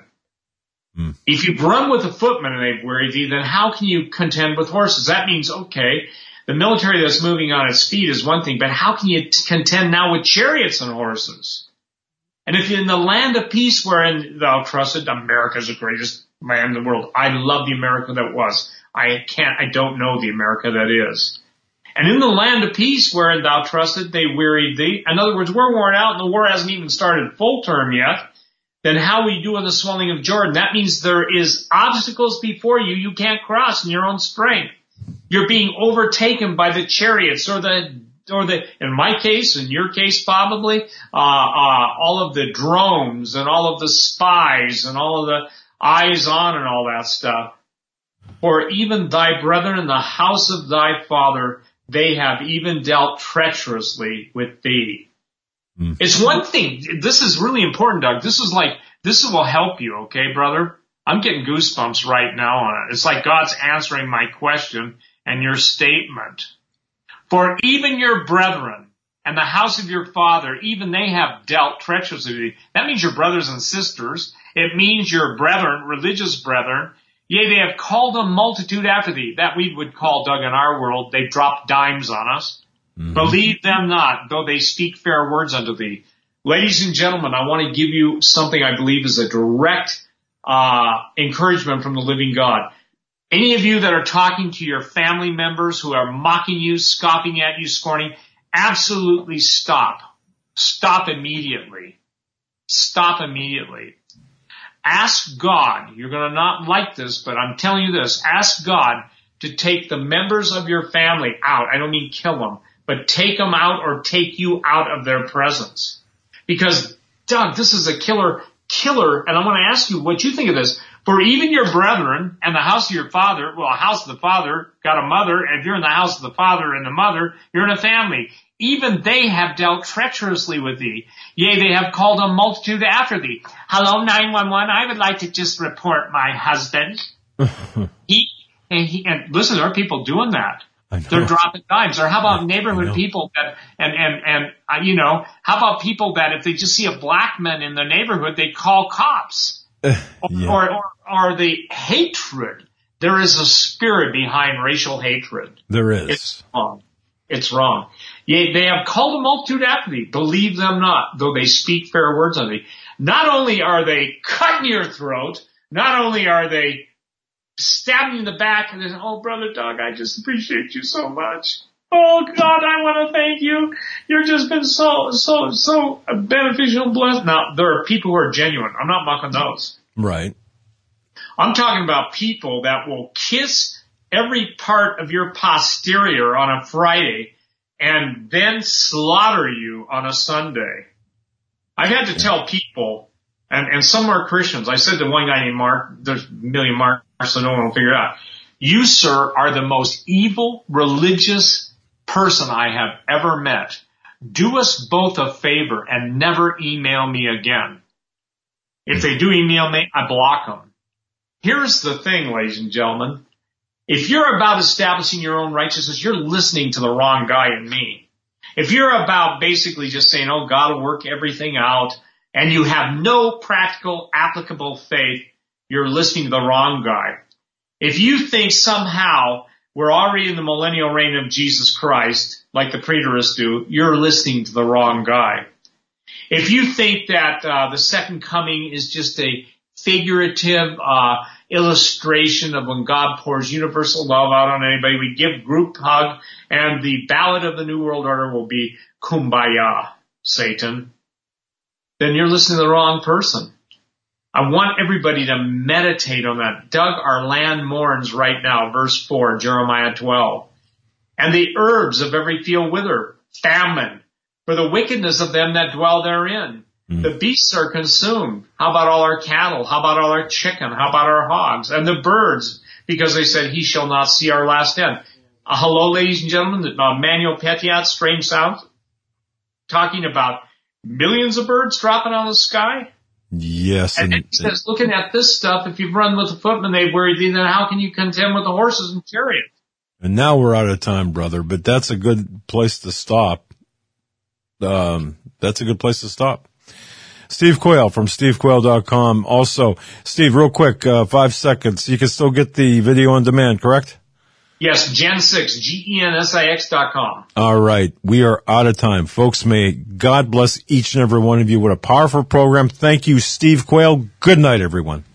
If you've run with a footman and they've wearied thee, then how can you contend with horses? That means, okay, the military that's moving on its feet is one thing, but how can you contend now with chariots and horses? And if you're in the land of peace wherein thou trusted, America's the greatest land in the world. I love the America that was. I don't know the America that is. And in the land of peace wherein thou trusted, they wearied thee. In other words, we're worn out and the war hasn't even started full term yet. Then how we do in the swelling of Jordan? That means there is obstacles before you you can't cross in your own strength. You're being overtaken by the chariots or the, in my case, in your case probably, all of the drones and all of the spies and all of the eyes on and all that stuff. For even thy brethren in the house of thy father, they have even dealt treacherously with thee. It's one thing. This is really important, Doug. This will help you, okay, brother? I'm getting goosebumps right now on it. It's like God's answering my question and your statement. For even your brethren and the house of your father, even they have dealt treacherously with thee. That means your brothers and sisters. It means your brethren, religious brethren. Yea, they have called a multitude after thee. That we would call, Doug, in our world, they drop dimes on us. Believe them not, though they speak fair words unto thee. Ladies and gentlemen, I want to give you something I believe is a direct encouragement from the living God. Any of you that are talking to your family members who are mocking you, scoffing at you, scorning, absolutely stop. Stop immediately. Stop immediately. Ask God, you're going to not like this, but I'm telling you this, ask God to take the members of your family out. I don't mean kill them, but take them out or take you out of their presence. Because, Doug, this is a killer, and I want to ask you what you think of this. For even your brethren and the house of your father, well, a house of the father got a mother, and if you're in the house of the father and the mother, you're in a family. Even they have dealt treacherously with thee. Yea, they have called a multitude after thee. Hello, 911, I would like to just report my husband. And listen, there are people doing that. They're dropping dimes. Or how about neighborhood people that, how about people that if they just see a black man in their neighborhood, they call cops. Or the hatred. There is a spirit behind racial hatred. There is. It's wrong. It's wrong. Yea, they have called a multitude after thee. Believe them not, though they speak fair words unto thee. Not only are they cutting your throat, not only are they stabbing you in the back and then, oh, Brother Doug, I just appreciate you so much. Oh, God, I want to thank you. You've just been so beneficial and blessed. Now, there are people who are genuine. I'm not mocking those. Right. I'm talking about people that will kiss every part of your posterior on a Friday and then slaughter you on a Sunday. I've had to tell people, and some are Christians. I said to one guy named Mark, there's a million Marks, so no one will figure it out. You, sir, are the most evil, religious person I have ever met. Do us both a favor and never email me again. If they do email me, I block them. Here's the thing, ladies and gentlemen. If you're about establishing your own righteousness, you're listening to the wrong guy and me. If you're about basically just saying, oh, God will work everything out, and you have no practical, applicable faith, you're listening to the wrong guy. If you think somehow we're already in the millennial reign of Jesus Christ, like the preterists do, you're listening to the wrong guy. If you think that the second coming is just a figurative illustration of when God pours universal love out on anybody, we give group hug, and the ballad of the New World Order will be Kumbaya, Satan, then you're listening to the wrong person. I want everybody to meditate on that. Doug, our land mourns right now, verse 4, Jeremiah 12. And the herbs of every field wither, famine, for the wickedness of them that dwell therein. The beasts are consumed. How about all our cattle? How about all our chicken? How about our hogs? And the birds, because they said, he shall not see our last end. Hello, ladies and gentlemen, Manuel Petiat, Strange Sounds, talking about millions of birds dropping out of the sky. Yes. And he says, looking at this stuff, if you've run with the footmen, they've worried thee, then how can you contend with the horses and chariots? And now we're out of time, brother, but that's a good place to stop. That's a good place to stop. Steve Quayle from stevequayle.com. Also, Steve, real quick, 5 seconds. You can still get the video on demand, correct? Yes, Gen6, GENSIX.com. All right. We are out of time. Folks, may God bless each and every one of you. What a powerful program. Thank you, Steve Quayle. Good night, everyone.